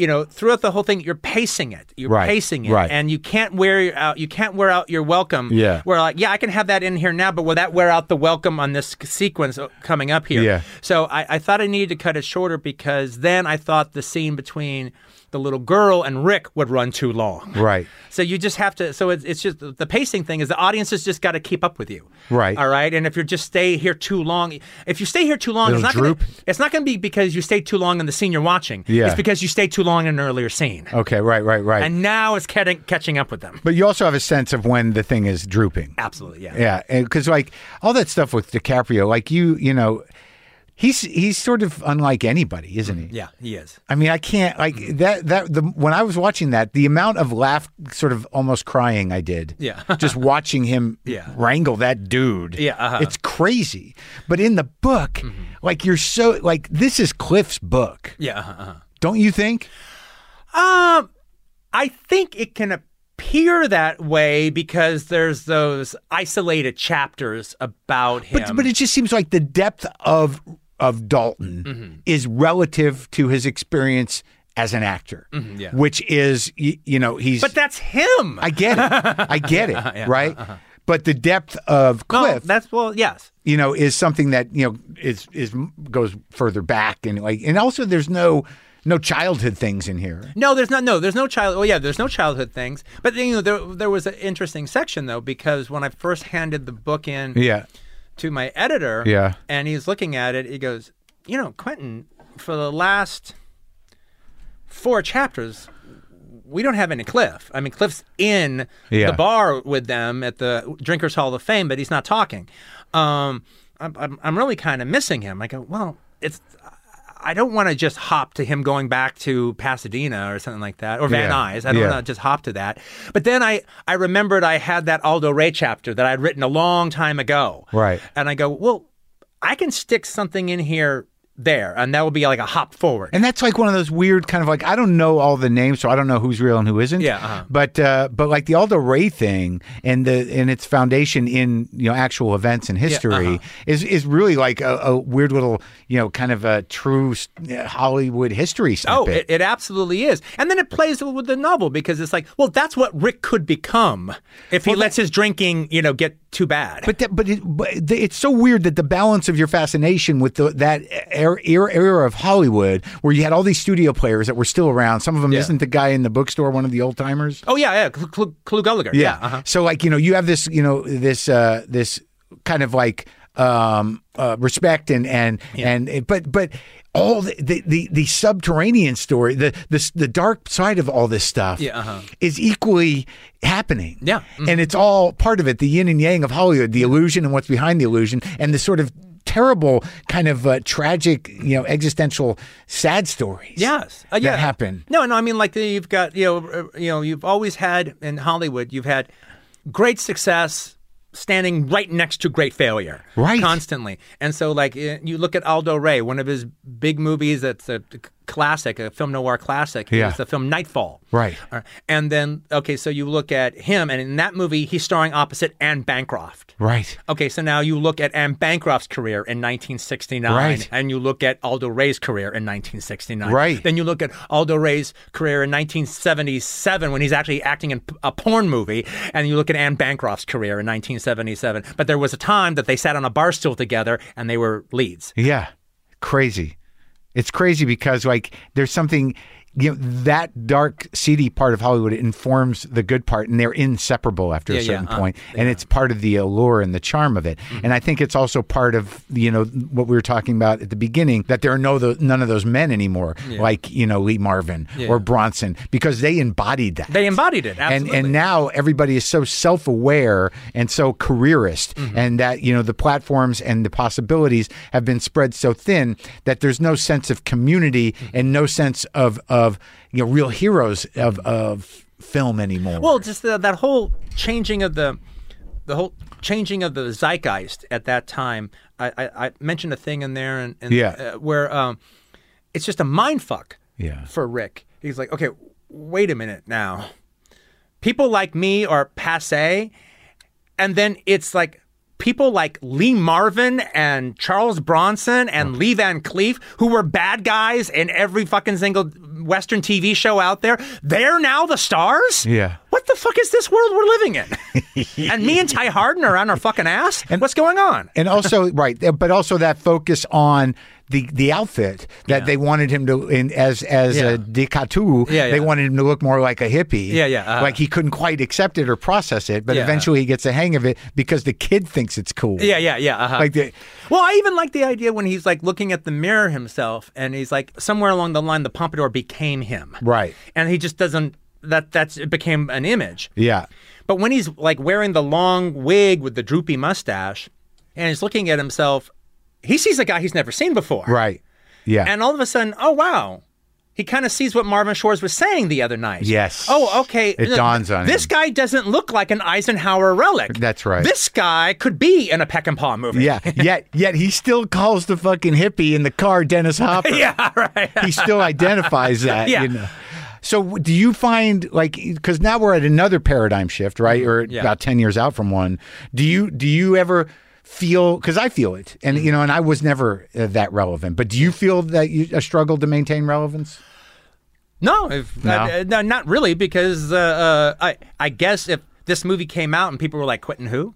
you know, throughout the whole thing, you're pacing it. You're right. pacing it, right. and you can't wear out. You can't wear out your welcome. Yeah. Where like, yeah, I can have that in here now, but will that wear out the welcome on this sequence coming up here? Yeah. So I, I thought I needed to cut it shorter because then I thought the scene between the little girl and Rick would run too long. Right. So you just have to, so it's, it's just, the pacing thing is the audience has just got to keep up with you. Right. All right. And if you just stay here too long, if you stay here too long, It'll it's not droop. gonna, it's not going to be because you stayed too long in the scene you're watching. Yeah. It's because you stayed too long in an earlier scene. Okay, right, right, right. And now it's catching, catching up with them. But you also have a sense of when the thing is drooping. Absolutely, yeah. Yeah, because like all that stuff with DiCaprio, like you, you know, he's he's sort of unlike anybody, isn't he? Yeah, he is. I mean, I can't like that. That the when I was watching that, the amount of laugh, sort of almost crying, I did. Yeah. just watching him Yeah. wrangle that dude. Yeah, uh-huh. It's crazy. But in the book, mm-hmm. like you're so like this is Cliff's book. Yeah. Uh-huh. Don't you think? Um, I think it can appear that way because there's those isolated chapters about him. But but it just seems like the depth of of Dalton mm-hmm. is relative to his experience as an actor, mm-hmm, yeah. which is you, you know he's. But that's him. I get it. I get it. yeah, right. Uh-huh. But the depth of Cliff, no, that's well, yes, you know, is something that you know is is goes further back and like and also there's no. No childhood things in here. No, there's not. No, there's no child. Oh, yeah, there's no childhood things. But you know, there there was an interesting section though because when I first handed the book in, yeah. to my editor, yeah, and he's looking at it, he goes, you know, Quentin, for the last four chapters, we don't have any Cliff. I mean, Cliff's in yeah. the bar with them at the Drinkers Hall of Fame, but he's not talking. Um, I'm I'm, I'm really kind of missing him. I go, well, it's. I don't want to just hop to him going back to Pasadena or something like that, or Van yeah. Nuys. I don't yeah. want to just hop to that. But then I, I remembered I had that Aldo Ray chapter that I'd written a long time ago. Right. And I go, well, I can stick something in here there, and that will be like a hop forward. And that's like one of those weird kind of like I don't know all the names, so I don't know who's real and who isn't. Yeah. Uh-huh. But uh, but like the Aldo Ray thing and the and its foundation in you know actual events and history yeah, uh-huh. is is really like a, a weird little you know kind of a true Hollywood history snippet. Oh, it, it absolutely is. And then it plays with the novel because it's like, well, that's what Rick could become if he well, lets that, his drinking you know get too bad. But that, but, it, but it's so weird that the balance of your fascination with the, that era, era of Hollywood, where you had all these studio players that were still around. Some of them yeah. isn't the guy in the bookstore one of the old timers. Oh yeah, yeah, Clu, Clu Gallagher. Yeah. yeah uh-huh. So like you know you have this you know this uh, this kind of like um, uh, respect and and yeah. and but but. All the, the, the, the subterranean story, the, the the dark side of all this stuff yeah, uh-huh. is equally happening. Yeah. Mm-hmm. And it's all part of it, the yin and yang of Hollywood, the illusion and what's behind the illusion, and the sort of terrible kind of uh, tragic, you know, existential sad stories yes. uh, yeah. that happen. No, no, I mean like you've got, you know, uh, you know, you've always had in Hollywood, you've had great success standing right next to great failure, right? Constantly. And so, like, you look at Aldo Ray, one of his big movies that's a classic, a film noir classic, yeah. is the film Nightfall. Right. And then, okay, so you look at him, and in that movie, he's starring opposite Anne Bancroft. Right. Okay, so now you look at Anne Bancroft's career in nineteen sixty-nine, right. and you look at Aldo Ray's career in nineteen sixty-nine. Right. Then you look at Aldo Ray's career in nineteen seventy-seven when he's actually acting in a porn movie, and you look at Anne Bancroft's career in nineteen seventy-seven. But there was a time that they sat on a bar stool together, and they were leads. Yeah, crazy. It's crazy because like there's something, you know, that dark, seedy part of Hollywood informs the good part, and they're inseparable after yeah, a certain yeah, point. uh, and yeah. it's part of the allure and the charm of it. Mm-hmm. And I think it's also part of, you know, what we were talking about at the beginning, that there are no the, none of those men anymore, yeah. like, you know, Lee Marvin yeah. or Bronson, because they embodied that. They embodied it, absolutely. And, and now everybody is so self-aware and so careerist, mm-hmm. and that, you know, the platforms and the possibilities have been spread so thin that there's no sense of community mm-hmm. and no sense of, of you know, real heroes of, of film anymore. Well, just the, that whole changing of the the whole changing of the zeitgeist at that time. I, I, I mentioned a thing in there, and, and yeah. uh, where um, it's just a mind fuck yeah. for Rick. He's like, okay, wait a minute now. People like me are passé, and then it's like people like Lee Marvin and Charles Bronson and oh. Lee Van Cleef, who were bad guys in every fucking single Western T V show out there. They're now the stars? Yeah. What the fuck is this world we're living in? And me and Ty Harden are on our fucking ass? And what's going on? And also, right, but also that focus on the the outfit that yeah. they wanted him to, in, as as yeah. a Dikatu, yeah, yeah. they wanted him to look more like a hippie. Yeah, yeah. Uh-huh. Like he couldn't quite accept it or process it, but yeah. eventually he gets the hang of it because the kid thinks it's cool. Yeah, yeah, yeah. Uh-huh. Like the, well, I even like the idea when he's like looking at the mirror himself and he's like, somewhere along the line, the pompadour became him. Right. And he just doesn't, that that's, it became an image. Yeah. But when he's like wearing the long wig with the droopy mustache and he's looking at himself, he sees a guy he's never seen before. Right. Yeah. And all of a sudden, oh, wow. He kind of sees what Marvin Shores was saying the other night. Yes. Oh, okay. It Look, dawns on this him. guy doesn't look like an Eisenhower relic. That's right. This guy could be in a Peck and Paw movie. Yeah. Yet, yet he still calls the fucking hippie in the car Dennis Hopper. Yeah, right. He still identifies that. Yeah. You know? So do you find, like, because now we're at another paradigm shift, right? Or yeah. about ten years out from one. Do you do you ever feel, because I feel it, and you know, and I was never uh, that relevant, but do you feel that you uh, struggled to maintain relevance? No, if, no? Uh, no, not really, because uh, uh, I I guess if this movie came out and people were like, quitting who?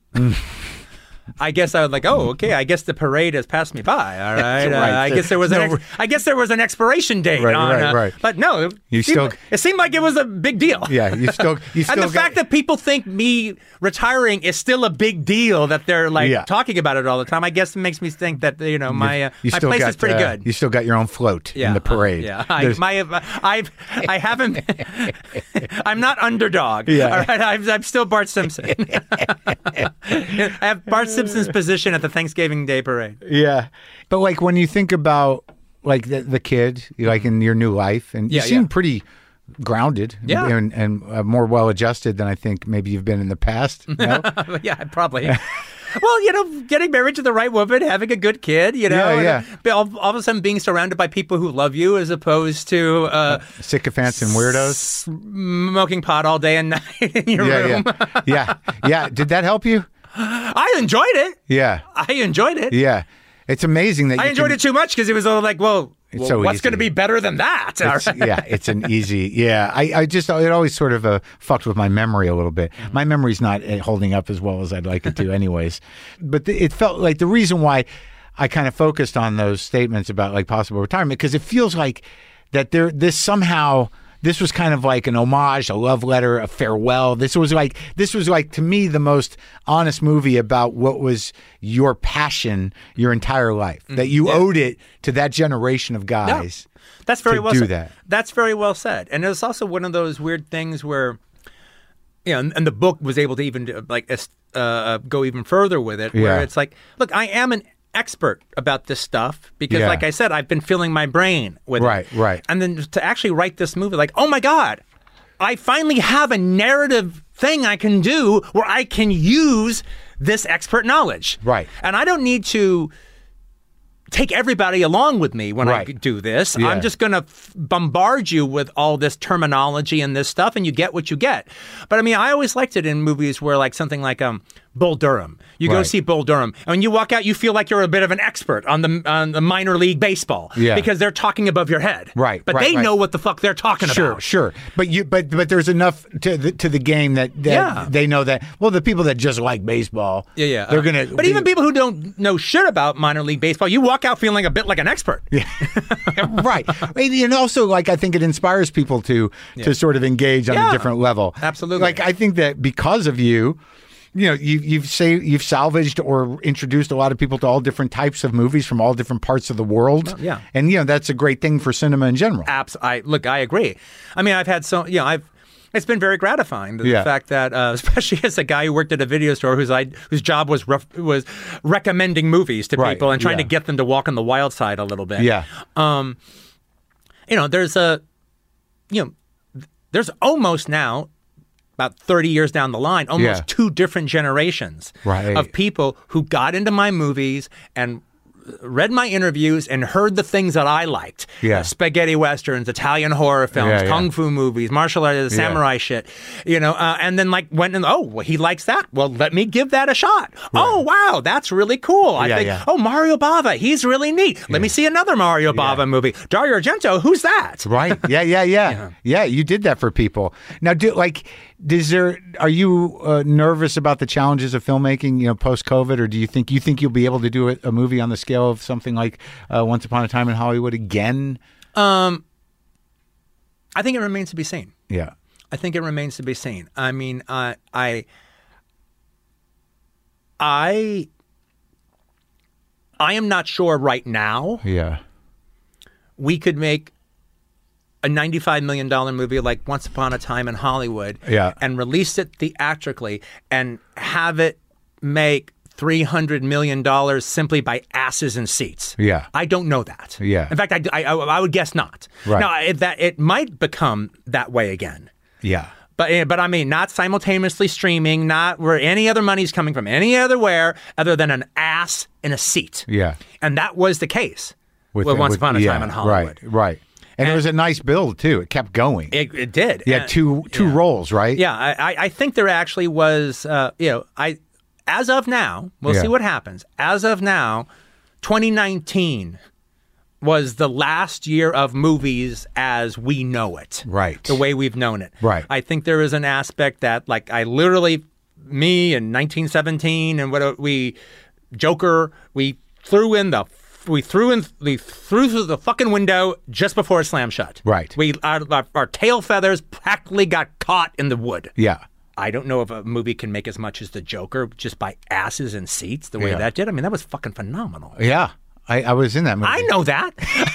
I guess I was like, oh, okay. I guess the parade has passed me by. All right. right. Uh, I guess there was no, an. Ex- I guess there was an expiration date. Right, on, right, uh, right. But no, it you seemed, still. It seemed like it was a big deal. Yeah, you still. You still. And the got, fact that people think me retiring is still a big deal, that they're like yeah. talking about it all the time, I guess it makes me think that you know my uh, you my still place got, is pretty uh, good. You still got your own float yeah, in the parade. Uh, yeah, I, my I've I haven't. I'm not underdog. Yeah. All right, I'm, I'm still Bart Simpson. I have Bart Simpson's position at the Thanksgiving Day parade. Yeah, but like when you think about like the, the kid, like in your new life, and you yeah, seem yeah. pretty grounded yeah. and, and uh, more well adjusted than I think maybe you've been in the past. No? Yeah, probably. Well, you know, getting married to the right woman, having a good kid, you know, yeah, yeah. all, all of a sudden being surrounded by people who love you as opposed to uh, sycophants and weirdos, smoking pot all day and night in your yeah, room. Yeah, yeah, yeah. Did that help you? I enjoyed it. Yeah, I enjoyed it. Yeah, it's amazing that I you enjoyed can... it too much because it was all like, well. Well, so what's going to be better than that? It's, yeah, it's an easy. Yeah, I, I just it always sort of uh, fucked with my memory a little bit. Mm-hmm. My memory's not uh, holding up as well as I'd like it to, anyways. But the, it felt like the reason why I kind of focused on those statements about like possible retirement because it feels like that there this somehow. This was kind of like an homage, a love letter, a farewell. This was like this was like to me the most honest movie about what was your passion your entire life. Mm-hmm. That you yeah. owed it to that generation of guys. Yeah. That's very to well do said. that. That's very well said. And it was also one of those weird things where, you know, and, and the book was able to even like uh, go even further with it. Where yeah. it's like, look, I am an expert about this stuff because yeah. like I said, I've been filling my brain with right, it. Right, right. And then to actually write this movie, like, oh my God, I finally have a narrative thing I can do where I can use this expert knowledge. Right. And I don't need to take everybody along with me when right. I do this. Yeah. I'm just going to f- bombard you with all this terminology and this stuff, and you get what you get. But I mean, I always liked it in movies where like something like um, Bull Durham. You right. go see Bull Durham, and when you walk out, you feel like you're a bit of an expert on the on the minor league baseball yeah. because they're talking above your head. Right. But right, they right. know what the fuck they're talking sure, about. Sure, sure. But you, but but there's enough to the to the game that, that yeah. they know that. Well, the people that just like baseball, yeah, yeah, they're uh, gonna. But be, even people who don't know shit about minor league baseball, you walk out feeling a bit like an expert. Yeah. Right. And also, like, I think it inspires people to yeah. to sort of engage on yeah. a different level. Absolutely. Like, I think that because of you. You know, you, you've say you've salvaged or introduced a lot of people to all different types of movies from all different parts of the world. Well, yeah, and you know that's a great thing for cinema in general. Abs- I look, I agree. I mean, I've had so you know, I've it's been very gratifying the yeah. fact that, uh, especially as a guy who worked at a video store whose I whose job was ref- was recommending movies to right. people and trying yeah. to get them to walk on the wild side a little bit. Yeah, um, you know, there's a you know, there's almost now. About thirty years down the line, almost yeah. two different generations right. of people who got into my movies and read my interviews and heard the things that I liked. Yeah. Uh, spaghetti westerns, Italian horror films, Yeah, yeah. kung fu movies, martial arts, samurai Yeah. shit. You know, uh, and then like went and, oh, well, he likes that. Well, let me give that a shot. Oh, wow, that's really cool. I Yeah, think, yeah. oh, Mario Bava, he's really neat. Let me see another Mario Bava movie. Dario Argento, who's that? Right. Yeah, yeah, yeah, yeah. Yeah, you did that for people. Now, do like, does there? Are you uh, nervous about the challenges of filmmaking, you know, post COVID, or do you think you think you'll be able to do a, a movie on the scale of something like uh, Once Upon a Time in Hollywood again? Um, I think it remains to be seen. Yeah. I think it remains to be seen. I mean, uh, I, I, I am not sure right now Yeah. we could make a ninety-five million dollars movie like Once Upon a Time in Hollywood Yeah. and release it theatrically and have it make three hundred million dollars simply by asses and seats. Yeah. I don't know that. Yeah. In fact, I, I, I would guess not. Right. Now, it, that, it might become that way again. Yeah. But but I mean, not simultaneously streaming, not where any other money's coming from any other where other than an ass in a seat. Yeah. And that was the case with, With- Once with- Upon a yeah, Time in Hollywood. Right. Right. And, And- it was a nice build too. It kept going. It, it did. You had And- two two yeah. roles, right? Yeah, I, I- I think there actually was, uh, you know, I as of now, we'll Yeah. see what happens. As of now, twenty nineteen was the last year of movies as we know it. Right. The way we've known it. Right. I think there is an aspect that, like, I literally, me in nineteen seventeen and what we, Joker, we threw in the, we threw in, we threw through the fucking window just before it slammed shut. Right. We, our, our, our tail feathers practically got caught in the wood. Yeah. I don't know if a movie can make as much as The Joker just by asses and seats the way Yeah. that did. I mean, that was fucking phenomenal. Yeah. I, I was in that movie. I know that.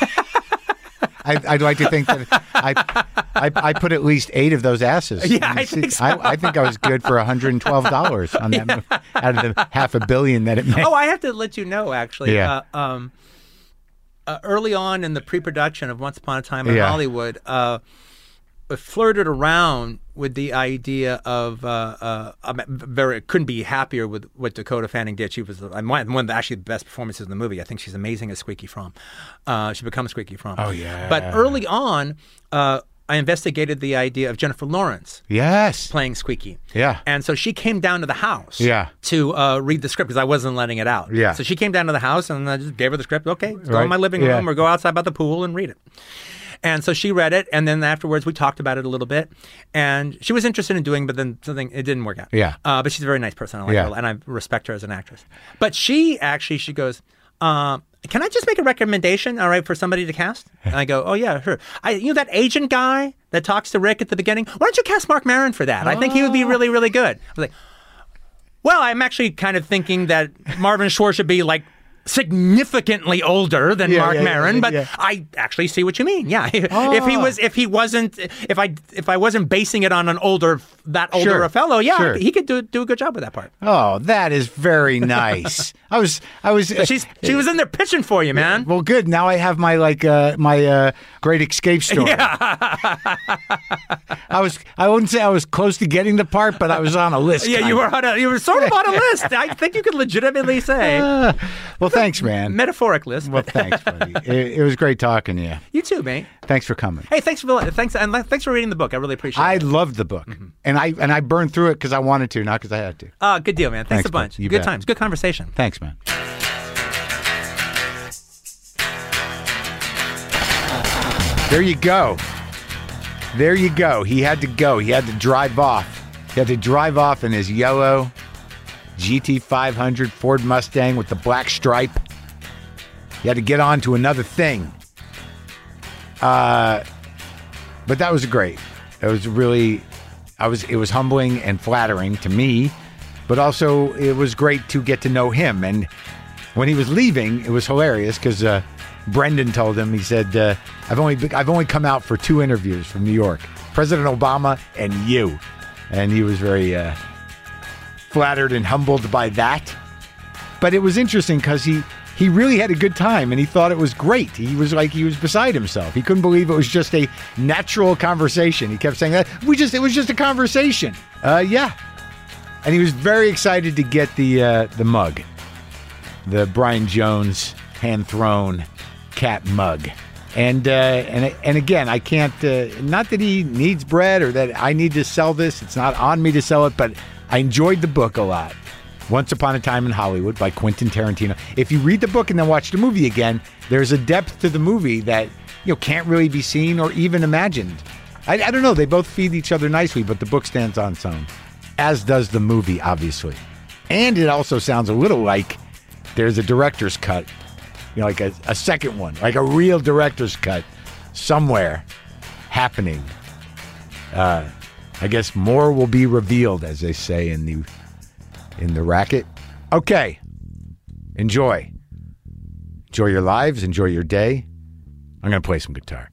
I, I'd like to think that I, I I put at least eight of those asses. Yeah, in I the think seat. so. I, I think I was good for one hundred twelve dollars on that movie, out of the half a billion that it made. Oh, I have to let you know, actually. Yeah. Uh, um, uh, early on in the pre-production of Once Upon a Time in Yeah. Hollywood, uh, I flirted around with the idea of uh, uh, I'm very couldn't be happier with what Dakota Fanning did. She was I'm one one of the, actually the best performances in the movie. I think she's amazing as Squeaky Fromm. Uh, she becomes Squeaky Fromm. Oh, yeah. But early on, uh, I investigated the idea of Jennifer Lawrence Yes. playing Squeaky. Yeah. And so she came down to the house Yeah. to uh, read the script because I wasn't letting it out. Yeah. So she came down to the house and I just gave her the script. Okay, let's go Right. in my living Yeah. room or go outside by the pool and read it. And so she read it, and then afterwards we talked about it a little bit. And she was interested in doing, but then something it didn't work out. Yeah. Uh, but she's a very nice person. I like Yeah. her, and I respect her as an actress. But she actually she goes, um, "Can I just make a recommendation? All right, for somebody to cast?" And I go, "Oh yeah, sure. I, you know that agent guy that talks to Rick at the beginning? Why don't you cast Mark Maron for that? I think he would be really, really good." I was like, "Well, I'm actually kind of thinking that Marvin Shore should be like." Significantly older than Yeah, Mark yeah, Maron, yeah, but yeah. I actually see what you mean. Yeah, if he was, if he wasn't, if I, if I wasn't basing it on an older, that older Sure, a fellow, yeah, sure. he could do do a good job with that part. Oh, that is very nice. I was, I was. She's she was in there pitching for you, man. Well, good. Now I have my like uh, my uh, great escape story. I was. I wouldn't say I was close to getting the part, but I was on a list. Yeah, kind you of. were on a, you were sort of on a list. I think you could legitimately say Uh, well, thanks, man. metaphoric list. Well, But thanks, buddy. It, it was great talking to you. you too, mate. Thanks for coming. Hey, thanks for thanks and thanks for reading the book. I really appreciate I it. loved the book, and I and I burned through it because I wanted to, not because I had to. Uh, good deal, man. Thanks, Thanks, a bunch. bud. You Good bet. times. Good conversation. Thanks, man. There you go. There you go. He had to go. He had to drive off. He had to drive off in his yellow G T five hundred Ford Mustang with the black stripe. He had to get on to another thing. Uh, but that was great. It was really, I was. It was humbling and flattering to me, but also it was great to get to know him. And when he was leaving, it was hilarious because uh, Brendan told him, he said, uh, "I've only I've only come out for two interviews from New York, President Obama and you," and he was very uh, flattered and humbled by that. But it was interesting because he. He really had a good time, and he thought it was great. He was like, he was beside himself. He couldn't believe it was just a natural conversation. He kept saying that we just, it was just a conversation. Uh, yeah, and he was very excited to get the uh, the mug, the Brian Jones hand-thrown cat mug. And uh, and and again, I can't. Uh, not that he needs bread or that I need to sell this. It's not on me to sell it, but I enjoyed the book a lot. Once Upon a Time in Hollywood by Quentin Tarantino. If you read the book and then watch the movie again, there's a depth to the movie that you know can't really be seen or even imagined. I, I don't know. They both feed each other nicely, but the book stands on its own, as does the movie, obviously. And it also sounds a little like there's a director's cut. You know, like a, a second one, like a real director's cut somewhere happening. Uh, I guess more will be revealed, as they say in the in the racket. Okay. Enjoy. Enjoy your lives. Enjoy your day. I'm going to play some guitar.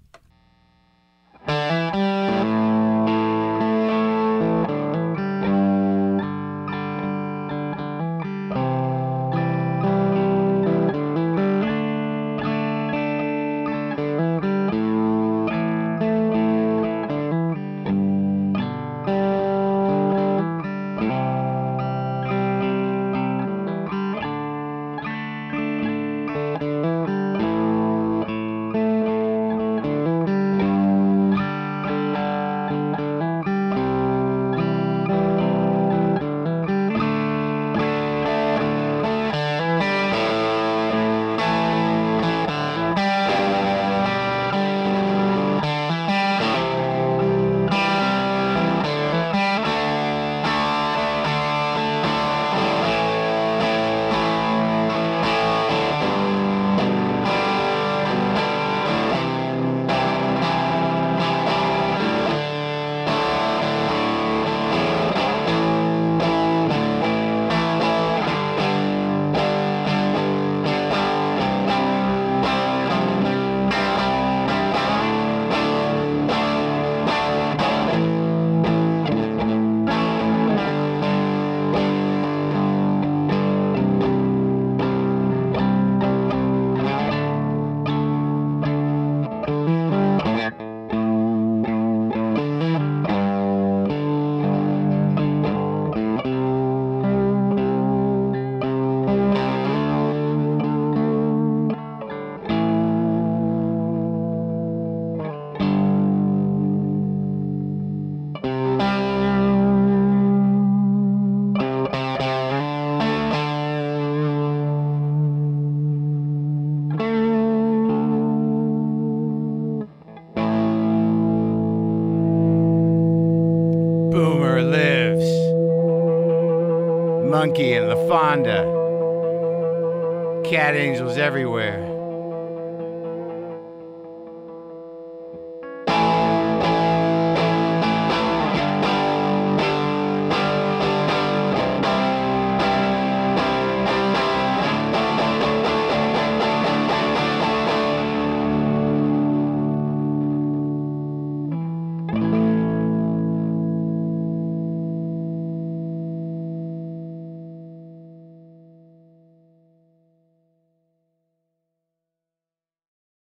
Monkey and La Fonda. Cat angels everywhere.